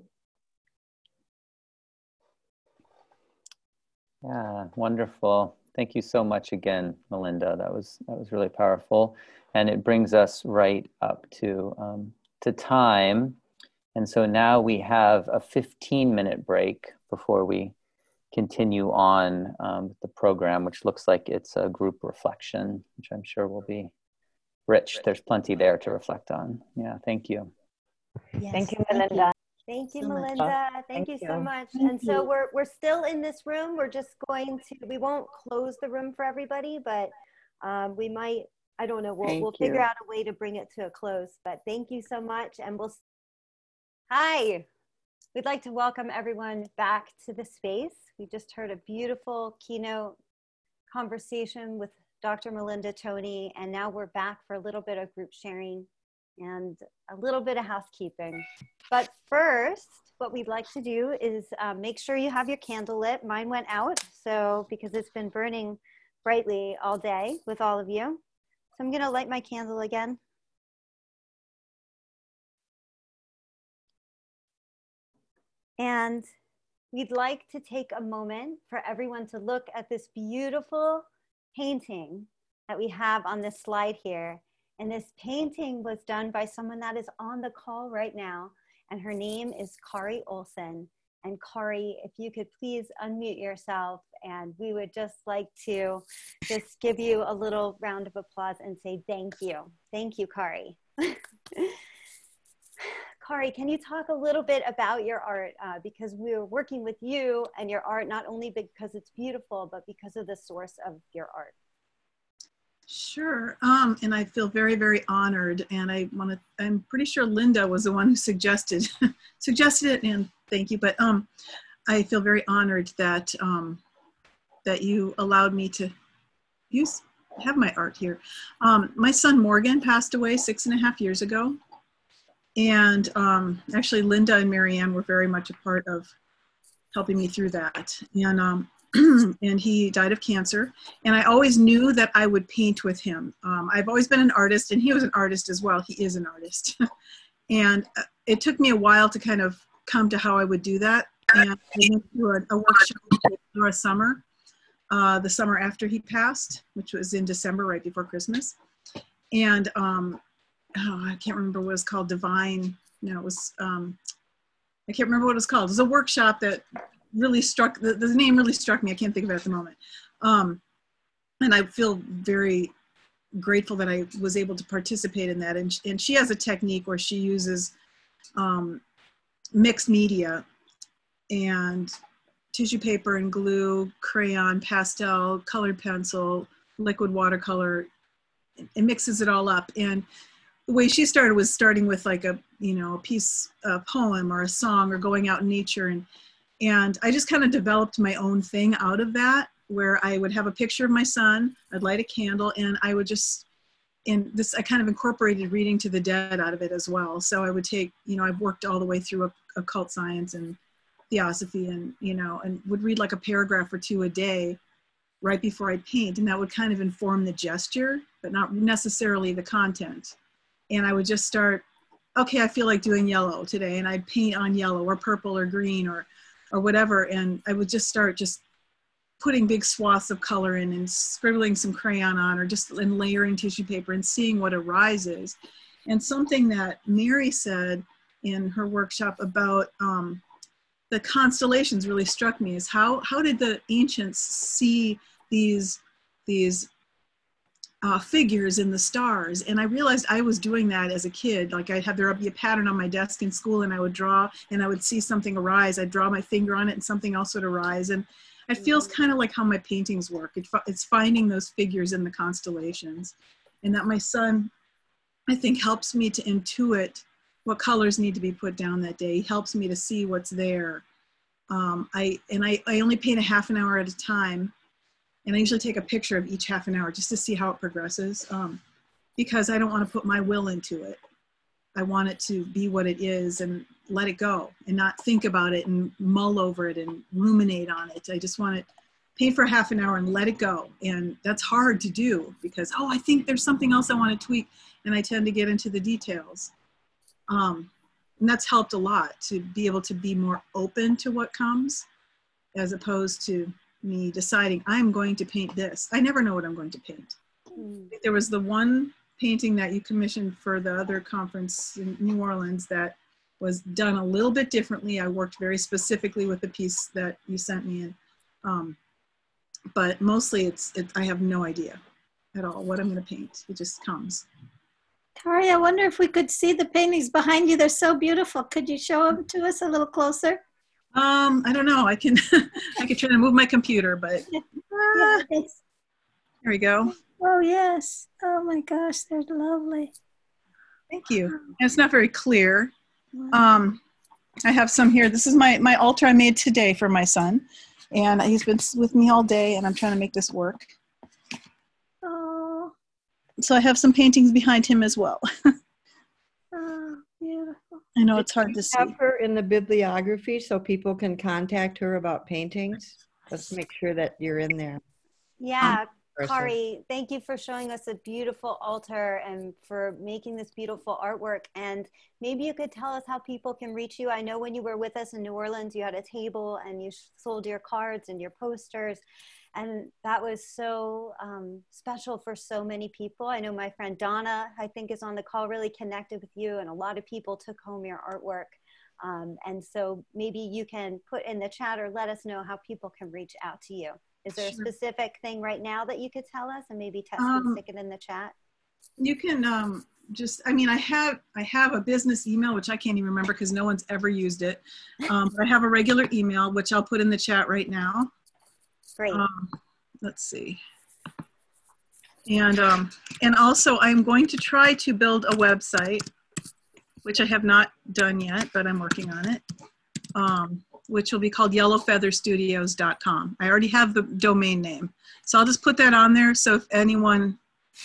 Yeah, wonderful. Thank you so much again, Melinda. That was really powerful, and it brings us right up to time. And so now we have a 15-minute break before we continue on with the program, which looks like it's a group reflection, which I'm sure will be rich. There's plenty there to reflect on. Yeah, thank you. Yes, thank you, Melinda. Thank you, so Melinda. Thank you so much. Thank And so you. we're still in this room. We're just going to, we won't close the room for everybody, but we might, I don't know, we'll figure out a way to bring it to a close. But thank you so much. And hi. we'd like to welcome everyone back to the space. We just heard a beautiful keynote conversation with Dr. Melinda Toney, and now we're back for a little bit of group sharing and a little bit of housekeeping. But first, what we'd like to do is make sure you have your candle lit. Mine went out, so because it's been burning brightly all day with all of you. So I'm gonna light my candle again. And we'd like to take a moment for everyone to look at this beautiful painting that we have on this slide here. And this painting was done by someone that is on the call right now. And her name is Kari Olson. And Kari, if you could please unmute yourself, and we would just like to just give you a little round of applause and say thank you. Thank you, Kari. Kari, can you talk a little bit about your art? Because we're working with you and your art, not only because it's beautiful, but because of the source of your art. Sure, and I feel very, very honored, and I'm pretty sure Linda was the one who suggested it, and thank you, but I feel very honored that that you allowed me to have my art here. My son Morgan passed away 6.5 years ago, and actually Linda and Marianne were very much a part of helping me through that, and and he died of cancer. And I always knew that I would paint with him. I've always been an artist, and he was an artist as well. He is an artist. And it took me a while to kind of come to how I would do that. And I went through a workshop for a summer, the summer after he passed, which was in December, right before Christmas. And I can't remember what it was called, Divine. No, it was, I can't remember what it was called. It was a workshop that really struck, the name really struck me. I can't think of it at the moment. And I feel very grateful that I was able to participate in that. And she has a technique where she uses mixed media and tissue paper and glue, crayon, pastel, colored pencil, liquid watercolor, and mixes it all up. And the way she started was starting with like a piece, a poem or a song, or going out in nature. And I just kind of developed my own thing out of that, where I would have a picture of my son, I'd light a candle, and I would just, I kind of incorporated reading to the dead out of it as well. So I would take, I've worked all the way through occult science and theosophy, and would read like a paragraph or two a day right before I paint. And that would kind of inform the gesture, but not necessarily the content. And I would just start, okay, I feel like doing yellow today, and I'd paint on yellow or purple or green or whatever. And I would just start putting big swaths of color in and scribbling some crayon on, or just and layering tissue paper and seeing what arises. And something that Mary said in her workshop about the constellations really struck me, is how did the ancients see these figures in the stars? And I realized I was doing that as a kid. Like there would be a pattern on my desk in school, and I would draw, and I would see something arise. I'd draw my finger on it and something else would arise. And it feels kind of like how my paintings work. It's finding those figures in the constellations. And that my son, I think, helps me to intuit what colors need to be put down that day. He helps me to see what's there. I only paint a half an hour at a time. And I usually take a picture of each half an hour just to see how it progresses, because I don't want to put my will into it. I want it to be what it is and let it go, and not think about it and mull over it and ruminate on it. I just want to paint for half an hour and let it go. And that's hard to do because, I think there's something else I want to tweak. And I tend to get into the details. And that's helped a lot, to be able to be more open to what comes, as opposed to me deciding I'm going to paint this. I never know what I'm going to paint. There was the one painting that you commissioned for the other conference in New Orleans that was done a little bit differently. I worked very specifically with the piece that you sent me in. But mostly I have no idea at all what I'm going to paint. It just comes. Kari, I wonder if we could see the paintings behind you. They're so beautiful. Could you show them to us a little closer? I don't know. I can I can try to move my computer, but here we go. Oh yes. Oh my gosh, they're lovely. Thank you. And it's not very clear. I have some here. This is my altar I made today for my son. And he's been with me all day, and I'm trying to make this work. Oh, So I have some paintings behind him as well. oh, beautiful. I know it's hard to see. Have her in the bibliography so people can contact her about paintings. Let's make sure that you're in there. Yeah, Person. Kari, thank you for showing us a beautiful altar and for making this beautiful artwork. And maybe you could tell us how people can reach you. I know when you were with us in New Orleans, you had a table and you sold your cards and your posters. And that was so special for so many people. I know my friend Donna, I think, is on the call, really connected with you, and a lot of people took home your artwork. And so maybe you can put in the chat or let us know how people can reach out to you. Is there a specific thing right now that you could tell us, and maybe Tess can stick it in the chat? You can just, I mean, I have a business email, which I can't even remember because no one's ever used it. But I have a regular email, which I'll put in the chat right now. Great. Let's see. And also I'm going to try to build a website, which I have not done yet, but I'm working on it. Which will be called yellowfeatherstudios.com. I already have the domain name. So I'll just put that on there. So if anyone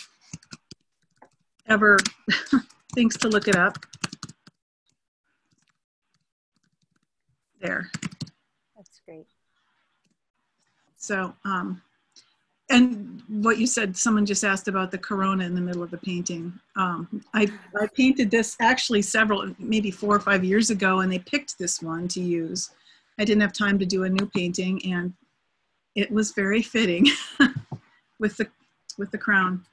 ever thinks to look it up. There. That's great. So, and what you said, someone just asked about the corona in the middle of the painting. I painted this actually maybe 4 or 5 years ago, and they picked this one to use. I didn't have time to do a new painting, and it was very fitting with the crown.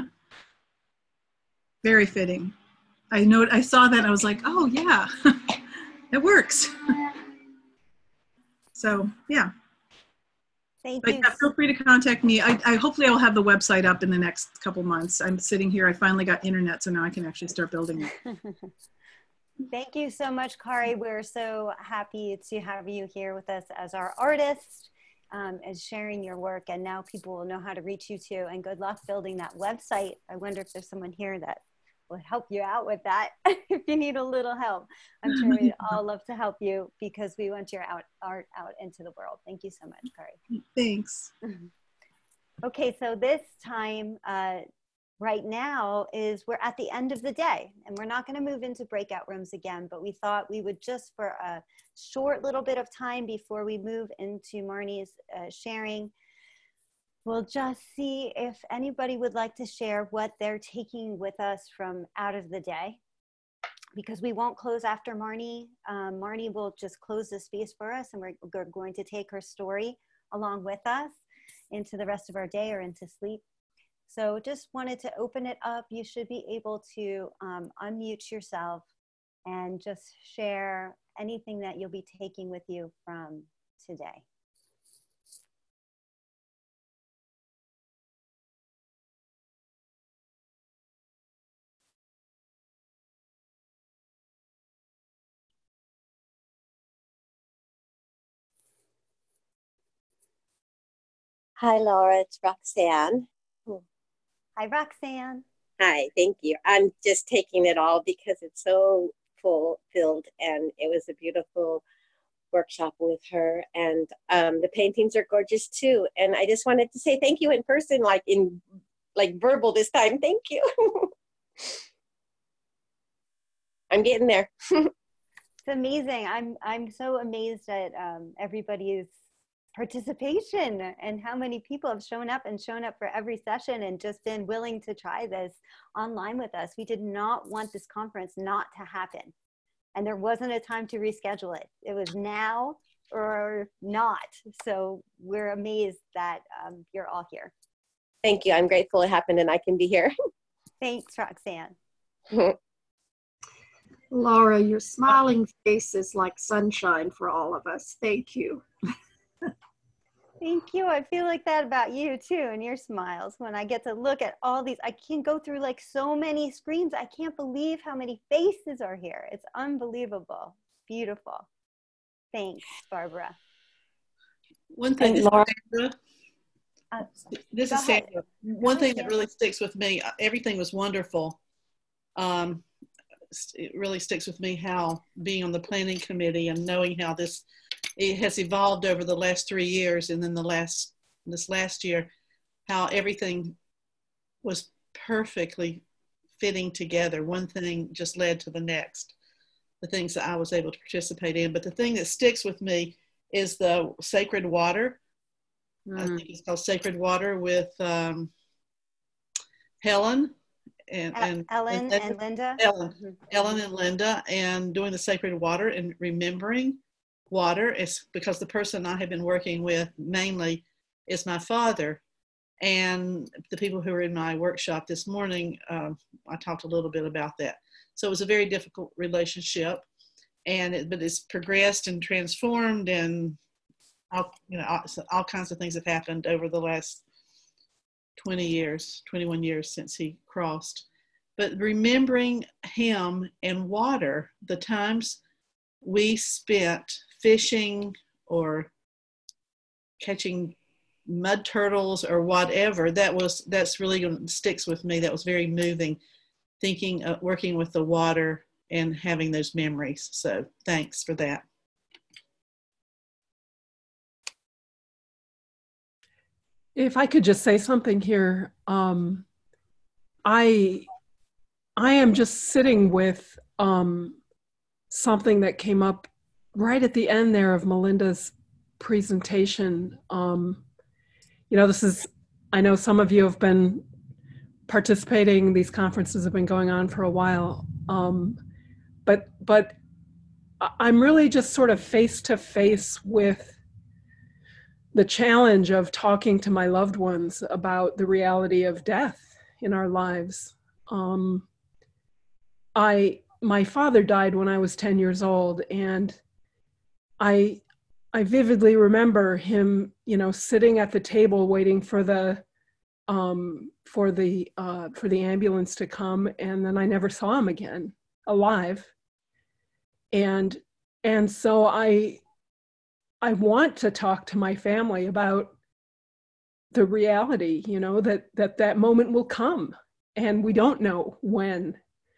Very fitting. I saw that and I was like, oh yeah, it works. So yeah. Thank But you. yeah, feel free to contact me. Hopefully I will have the website up in the next couple months. I'm sitting here. I finally got internet, so now I can actually start building it. Thank you so much, Kari. We're so happy to have you here with us as our artist, as sharing your work. And now people will know how to reach you too. And good luck building that website. I wonder if there's someone here that would help you out with that if you need a little help. I'm sure we'd all love to help you because we want your art out into the world. Thank you so much, Kari. Thanks. Okay, so this time right now we're at the end of the day, and we're not going to move into breakout rooms again, but we thought we would just, for a short little bit of time before we move into Marnie's sharing, we'll just see if anybody would like to share what they're taking with us from out of the day, because we won't close after Marnie. Marnie will just close the space for us, and we're going to take her story along with us into the rest of our day or into sleep. So just wanted to open it up. You should be able to unmute yourself and just share anything that you'll be taking with you from today. Hi, Laura. It's Roxanne. Hi, Roxanne. Hi, thank you. I'm just taking it all because it's so filled, and it was a beautiful workshop with her. And the paintings are gorgeous too. And I just wanted to say thank you in person, like verbal this time. Thank you. I'm getting there. It's amazing. I'm so amazed at everybody's participation and how many people have shown up for every session and just been willing to try this online with us. We did not want this conference not to happen, and there wasn't a time to reschedule it. It was now or not. So we're amazed that you're all here. Thank you. I'm grateful it happened and I can be here. Thanks, Roxanne. Laura, your smiling face is like sunshine for all of us. Thank you. Thank you. I feel like that about you too, and your smiles. When I get to look at all these, I can go through like so many screens. I can't believe how many faces are here. It's unbelievable. Beautiful. Thanks, Barbara. One thing, this Laura, is Sandra. This Go is ahead. Sandra. One thing that Sandra. really sticks with me, everything was wonderful. it really sticks with me how being on the planning committee and knowing how it has evolved over the last 3 years, and then this last year, how everything was perfectly fitting together. One thing just led to the next, the things that I was able to participate in. But the thing that sticks with me is the Sacred Water. I think it's called Sacred Water with Helen and Ellen and Linda. Ellen and Linda, and doing the Sacred Water and remembering water. It's because the person I have been working with mainly is my father. And the people who were in my workshop this morning, I talked a little bit about that. So it was a very difficult relationship, but it's progressed and transformed, and all kinds of things have happened over the last 21 years since he crossed. But remembering him and water, the times we spent fishing or catching mud turtles or whatever, that's really sticks with me. That was very moving, thinking of working with the water and having those memories. So thanks for that. If I could just say something here, I am just sitting with something that came up right at the end there of Melinda's presentation. I know some of you have been participating. These conferences have been going on for a while, but I'm really just sort of face to face with the challenge of talking to my loved ones about the reality of death in our lives. My father died when I was 10 years old, and I vividly remember him, sitting at the table waiting for the ambulance to come, and then I never saw him again alive. And so I want to talk to my family about the reality, that moment will come, and we don't know when.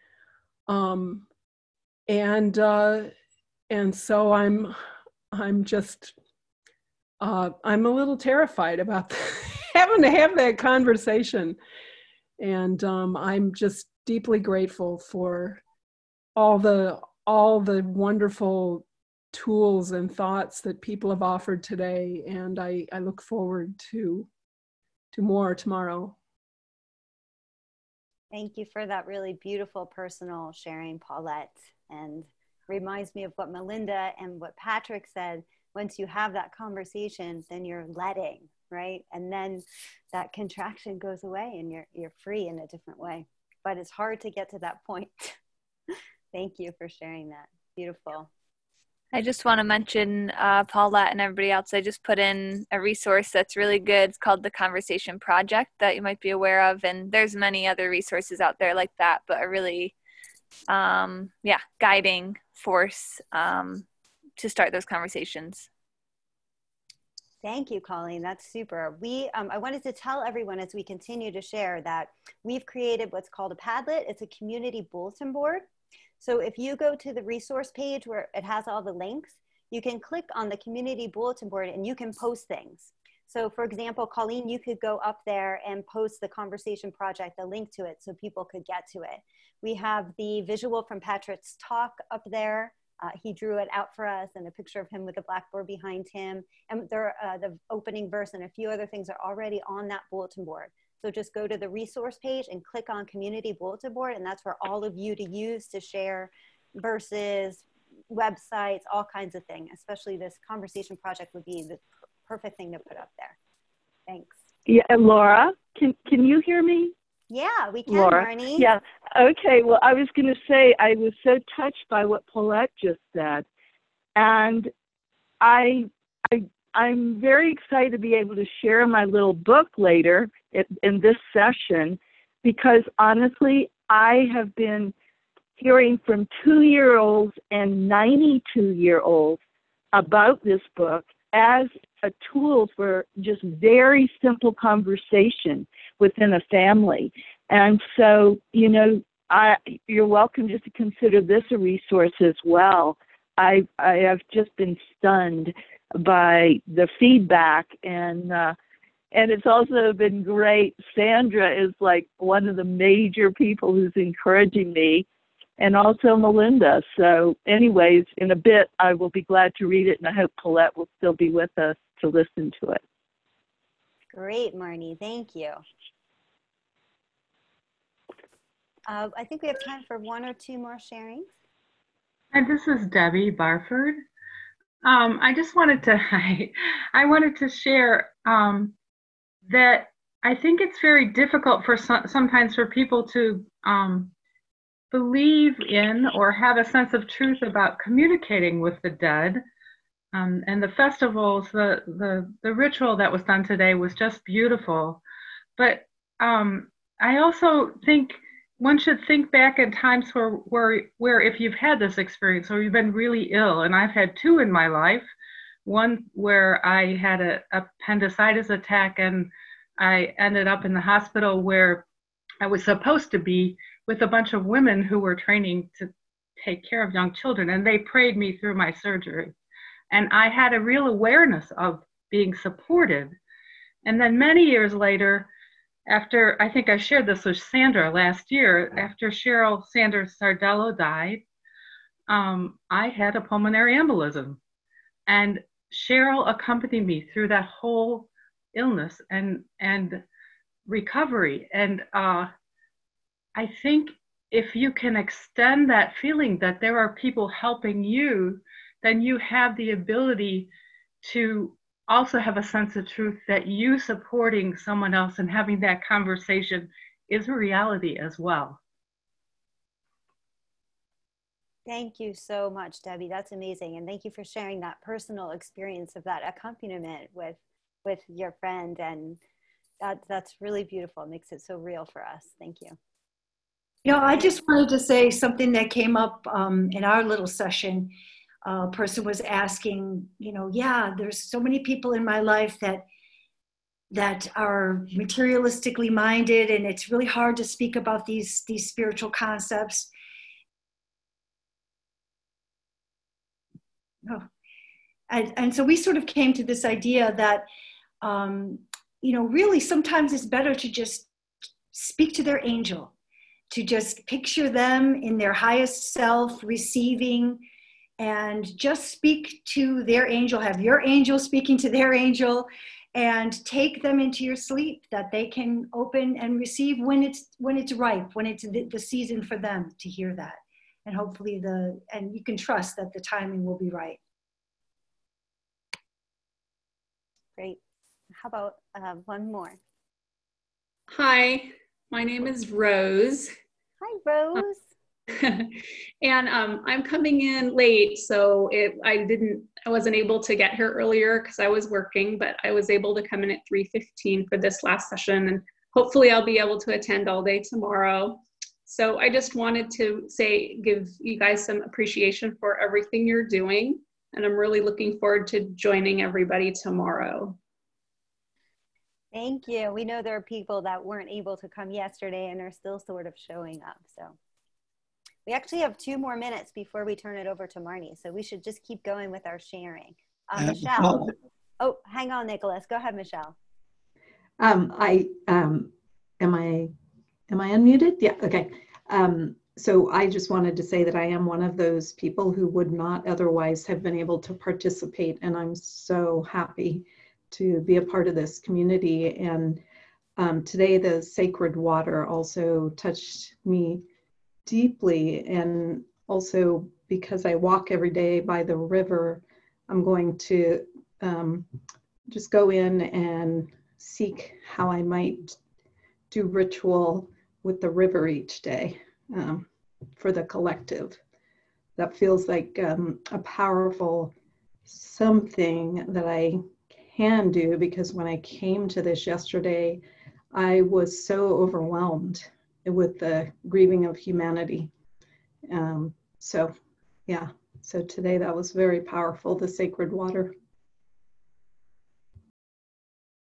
And so I'm a little terrified about having to have that conversation. And I'm just deeply grateful for all the wonderful tools and thoughts that people have offered today. And I look forward to more tomorrow. Thank you for that really beautiful personal sharing, Paulette. And reminds me of what Melinda and what Patrick said. Once you have that conversation, then you're letting, right? And then that contraction goes away and you're free in a different way. But it's hard to get to that point. Thank you for sharing that. Beautiful. I just want to mention Paulette and everybody else. I just put in a resource that's really good. It's called the Conversation Project that you might be aware of. And there's many other resources out there like that, but a really, guiding force to start those conversations. Thank you, Colleen. That's super. I wanted to tell everyone as we continue to share that we've created what's called a Padlet. It's a community bulletin board. So if you go to the resource page where it has all the links, you can click on the community bulletin board and you can post things. So for example, Colleen, you could go up there and post the Conversation Project, a link to it so people could get to it. We have the visual from Patrick's talk up there. He drew it out for us, and a picture of him with a blackboard behind him. And the opening verse and a few other things are already on that bulletin board. So just go to the resource page and click on Community Bulletin Board, and that's for all of you to use to share verses, websites, all kinds of things. Especially this Conversation Project would be the perfect thing to put up there. Thanks. Yeah, Laura, can you hear me? Yeah, we can, Laura. Marnie. Yeah, okay. Well, I was going to say I was so touched by what Paulette just said, and I'm very excited to be able to share my little book later in this session, because honestly, I have been hearing from 2-year-olds and 92-year-olds about this book as a tool for just very simple conversation within a family. And so, you're welcome just to consider this a resource as well. I have just been stunned by the feedback, and it's also been great. Sandra is like one of the major people who's encouraging me, and also Melinda. So anyways, in a bit, I will be glad to read it, and I hope Paulette will still be with us to listen to it. Great, Marnie. Thank you. I think we have time for one or two more sharings. Hi, this is Debbie Barford. I just wanted to, I wanted to share that I think it's very difficult for sometimes for people to believe in or have a sense of truth about communicating with the dead. And the festivals, the ritual that was done today was just beautiful. But I also think one should think back at times where if you've had this experience or you've been really ill, and I've had two in my life, one where I had an appendicitis attack and I ended up in the hospital where I was supposed to be with a bunch of women who were training to take care of young children, and they prayed me through my surgery. And I had a real awareness of being supported. And then many years later, after, I think I shared this with Sandra last year, after Cheryl Sanders Sardello died, I had a pulmonary embolism. And Cheryl accompanied me through that whole illness and recovery. And I think if you can extend that feeling that there are people helping you, then you have the ability to also have a sense of truth that you supporting someone else and having that conversation is a reality as well. Thank you so much, Debbie. That's amazing. And thank you for sharing that personal experience of that accompaniment with your friend. And that's really beautiful. It makes it so real for us. Thank you. You know, I just wanted to say something that came up in our little session. A person was asking, you know, yeah, there's so many people in my life that are materialistically minded, and it's really hard to speak about these spiritual concepts. Oh. And so we sort of came to this idea that, you know, really sometimes it's better to just speak to their angel, to just picture them in their highest self receiving, and just speak to their angel, have your angel speaking to their angel, and take them into your sleep that they can open and receive when it's ripe, when it's the season for them to hear that. And hopefully and you can trust that the timing will be right. Great. How about one more? Hi, my name is Rose. Hi, Rose. And I'm coming in late, so I wasn't able to get here earlier because I was working, but I was able to come in at 3:15 for this last session, and hopefully I'll be able to attend all day tomorrow. So I just wanted to give you guys some appreciation for everything you're doing, and I'm really looking forward to joining everybody tomorrow. Thank you. We know there are people that weren't able to come yesterday and are still sort of showing up. So we actually have 2 more minutes before we turn it over to Marnie. So we should just keep going with our sharing. Michelle. Oh, hang on, Nicholas. Go ahead, Michelle. Am I unmuted? Yeah, okay. So I just wanted to say that I am one of those people who would not otherwise have been able to participate, and I'm so happy to be a part of this community. And today the sacred water also touched me deeply, and also because I walk every day by the river, I'm going to just go in and seek how I might do ritual with the river each day for the collective. That feels like a powerful something that I can do, because when I came to this yesterday, I was so overwhelmed with the grieving of humanity. So today that was very powerful, the sacred water.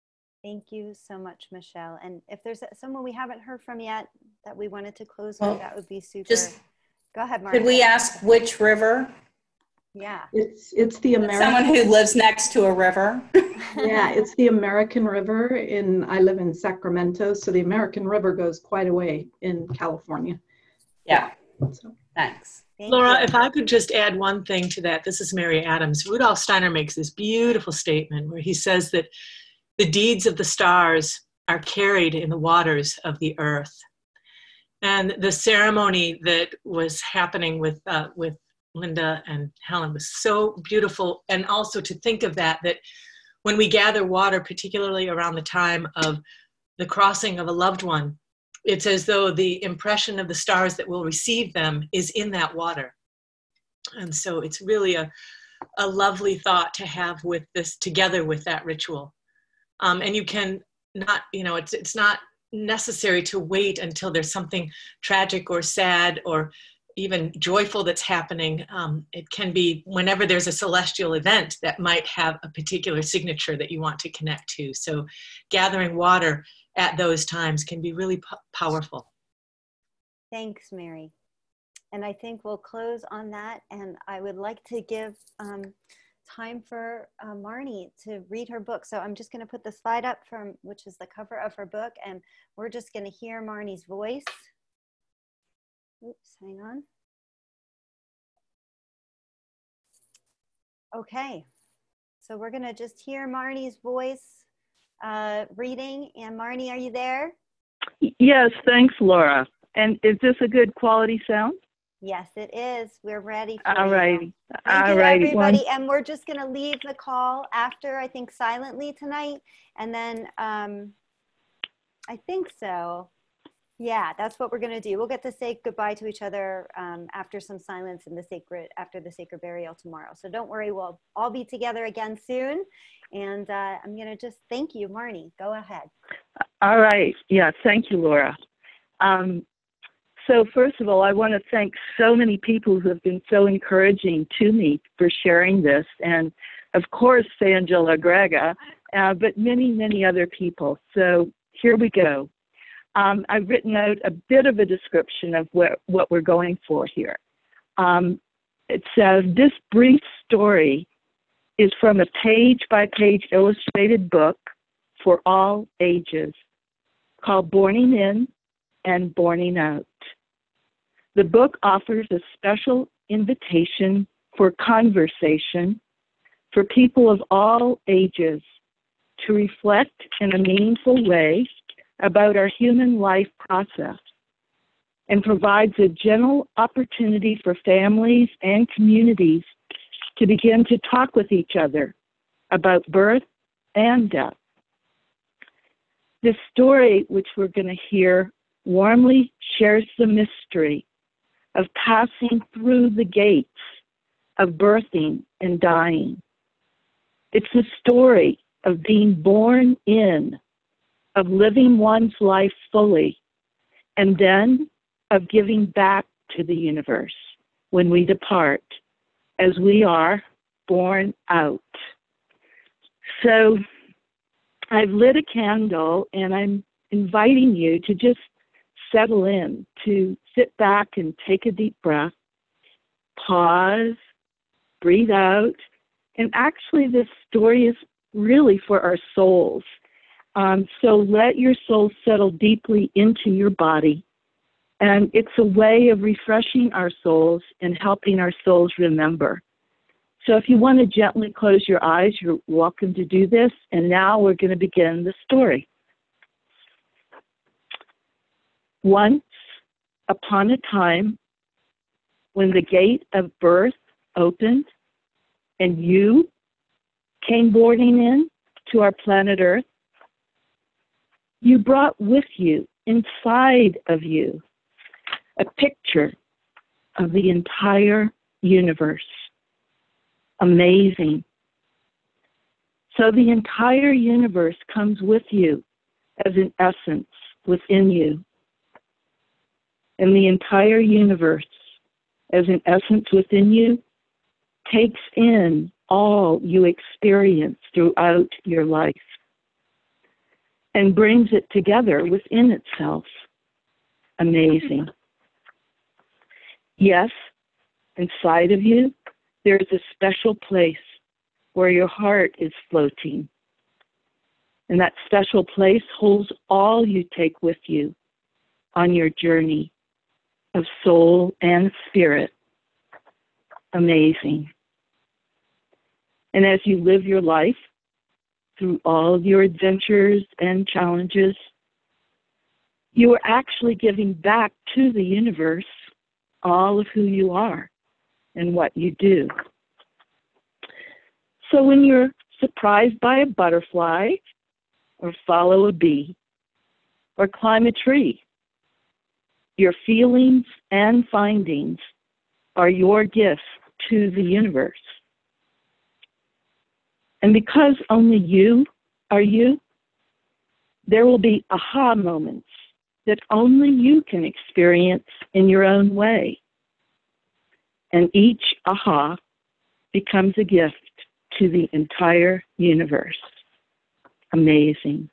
Thank you so much, Michelle. And if there's someone we haven't heard from yet that we wanted to close with, that would be super. Go ahead, Mark. Could we ask which river? Yeah. It's the American. Someone who lives next to a river. Yeah, it's the American River. I live in Sacramento, so the American River goes quite a way in California. Yeah. So, thanks. Laura, if I could just add one thing to that. This is Mary Adams. Rudolf Steiner makes this beautiful statement where he says that the deeds of the stars are carried in the waters of the earth. And the ceremony that was happening with Linda and Helen was so beautiful. And also to think of that when we gather water, particularly around the time of the crossing of a loved one, it's as though the impression of the stars that will receive them is in that water. And so it's really a lovely thought to have with this, together with that ritual. And you can not, it's not necessary to wait until there's something tragic or sad or even joyful that's happening. It can be whenever there's a celestial event that might have a particular signature that you want to connect to. So gathering water at those times can be really powerful. Thanks, Mary. And I think we'll close on that. And I would like to give time for Marnie to read her book. So I'm just going to put the slide up which is the cover of her book. And we're just going to hear Marnie's voice. Oops, hang on. Okay. So we're going to just hear Marnie's voice reading. And Marnie, are you there? Yes, thanks, Laura. And is this a good quality sound? Yes, it is. We're ready for All righty. you. Thank you, everybody. And we're just going to leave the call after, I think, silently tonight. And then I think so. Yeah, that's what we're going to do. We'll get to say goodbye to each other after some silence after the sacred burial tomorrow. So don't worry, we'll all be together again soon. And I'm going to just thank you, Marnie. Go ahead. All right. Yeah, thank you, Laura. So first of all, I want to thank so many people who have been so encouraging to me for sharing this. And of course, Angela Grega, but many, many other people. So here we go. I've written out a bit of a description of what we're going for here. It says, this brief story is from a page-by-page illustrated book for all ages called Borning In and Borning Out. The book offers a special invitation for conversation for people of all ages to reflect in a meaningful way about our human life process, and provides a gentle opportunity for families and communities to begin to talk with each other about birth and death. This story, which we're going to hear, warmly shares the mystery of passing through the gates of birthing and dying. It's the story of being born in, of living one's life fully, and then of giving back to the universe when we depart, as we are born out. So I've lit a candle, and I'm inviting you to just settle in, to sit back and take a deep breath, pause, breathe out. And actually, this story is really for our souls. So let your soul settle deeply into your body. And it's a way of refreshing our souls and helping our souls remember. So if you want to gently close your eyes, you're welcome to do this. And now we're going to begin the story. Once upon a time, when the gate of birth opened and you came boarding in to our planet Earth, you brought with you, inside of you, a picture of the entire universe. Amazing. So the entire universe comes with you as an essence within you. And the entire universe, as an essence within you, takes in all you experience throughout your life. and brings it together within itself. Amazing. Yes, inside of you, there's a special place where your heart is floating. And that special place holds all you take with you on your journey of soul and spirit. Amazing. And as you live your life through all of your adventures and challenges, you are actually giving back to the universe all of who you are and what you do. So when you're surprised by a butterfly, or follow a bee, or climb a tree, your feelings and findings are your gifts to the universe. And because only you are you, there will be aha moments that only you can experience in your own way. And each aha becomes a gift to the entire universe. Amazing.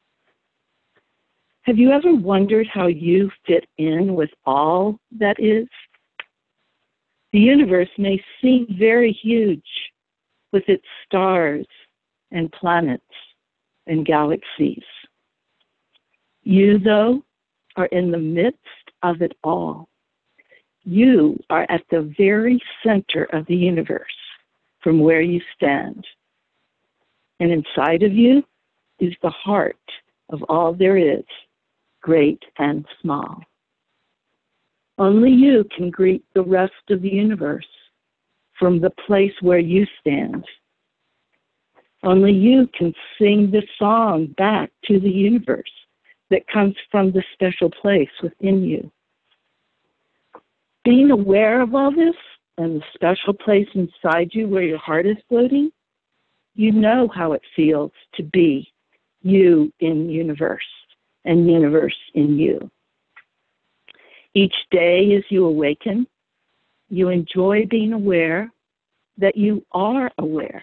Have you ever wondered how you fit in with all that is? The universe may seem very huge with its stars and planets and galaxies. You, though, are in the midst of it all. You are at the very center of the universe from where you stand. And inside of you is the heart of all there is, great and small. Only you can greet the rest of the universe from the place where you stand. Only you can sing the song back to the universe that comes from the special place within you. Being aware of all this and the special place inside you where your heart is floating, you know how it feels to be you in universe and universe in you. Each day as you awaken, you enjoy being aware that you are aware.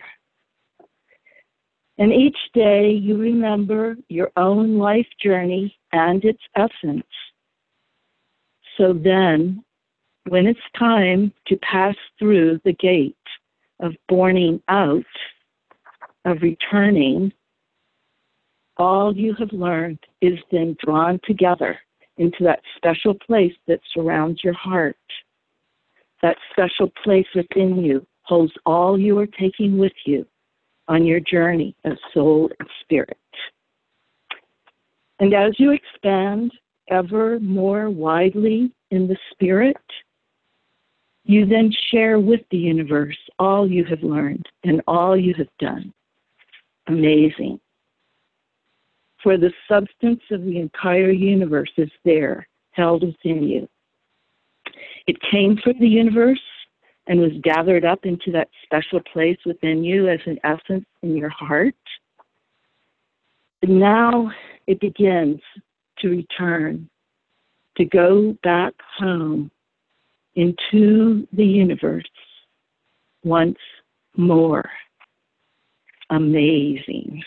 And each day you remember your own life journey and its essence. So then, when it's time to pass through the gate of borning out, of returning, all you have learned is then drawn together into that special place that surrounds your heart. That special place within you holds all you are taking with you on your journey of soul and spirit. And as you expand ever more widely in the spirit, you then share with the universe all you have learned and all you have done. Amazing. For the substance of the entire universe is there, held within you. It came from the universe and was gathered up into that special place within you as an essence in your heart. And now it begins to return, to go back home into the universe once more. Amazing.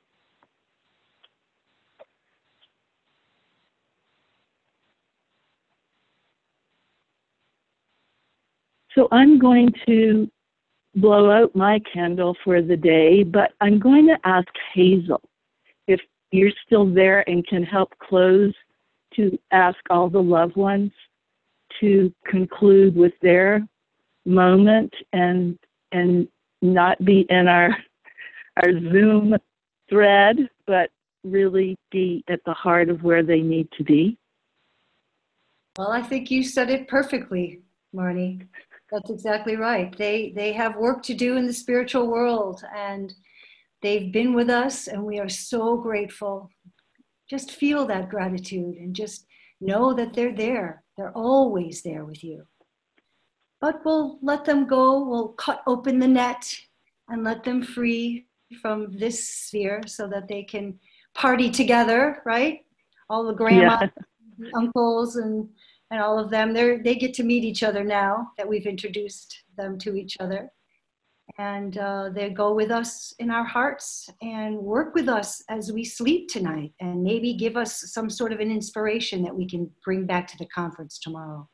So I'm going to blow out my candle for the day, but I'm going to ask Hazel if you're still there and can help close, to ask all the loved ones to conclude with their moment and not be in our Zoom thread, but really be at the heart of where they need to be. Well, I think you said it perfectly, Marnie. That's exactly right. They have work to do in the spiritual world, and they've been with us, and we are so grateful. Just feel that gratitude and just know that they're there. They're always there with you. But we'll let them go. We'll cut open the net and let them free from this sphere so that they can party together, right? All the grandmas, the uncles, and all of them, they get to meet each other now that we've introduced them to each other. And they go with us in our hearts and work with us as we sleep tonight, and maybe give us some sort of an inspiration that we can bring back to the conference tomorrow.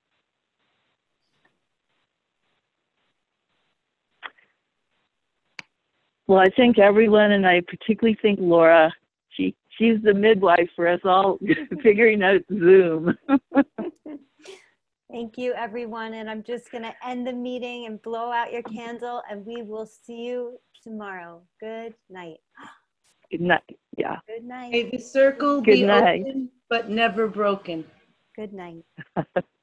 Well, I thank everyone, and I particularly thank Laura. She's the midwife for us all figuring out Zoom. Thank you, everyone. And I'm just going to end the meeting and blow out your candle, and we will see you tomorrow. Good night. Good night. Yeah. Good night. May the circle Good be night. open but never broken. Good night.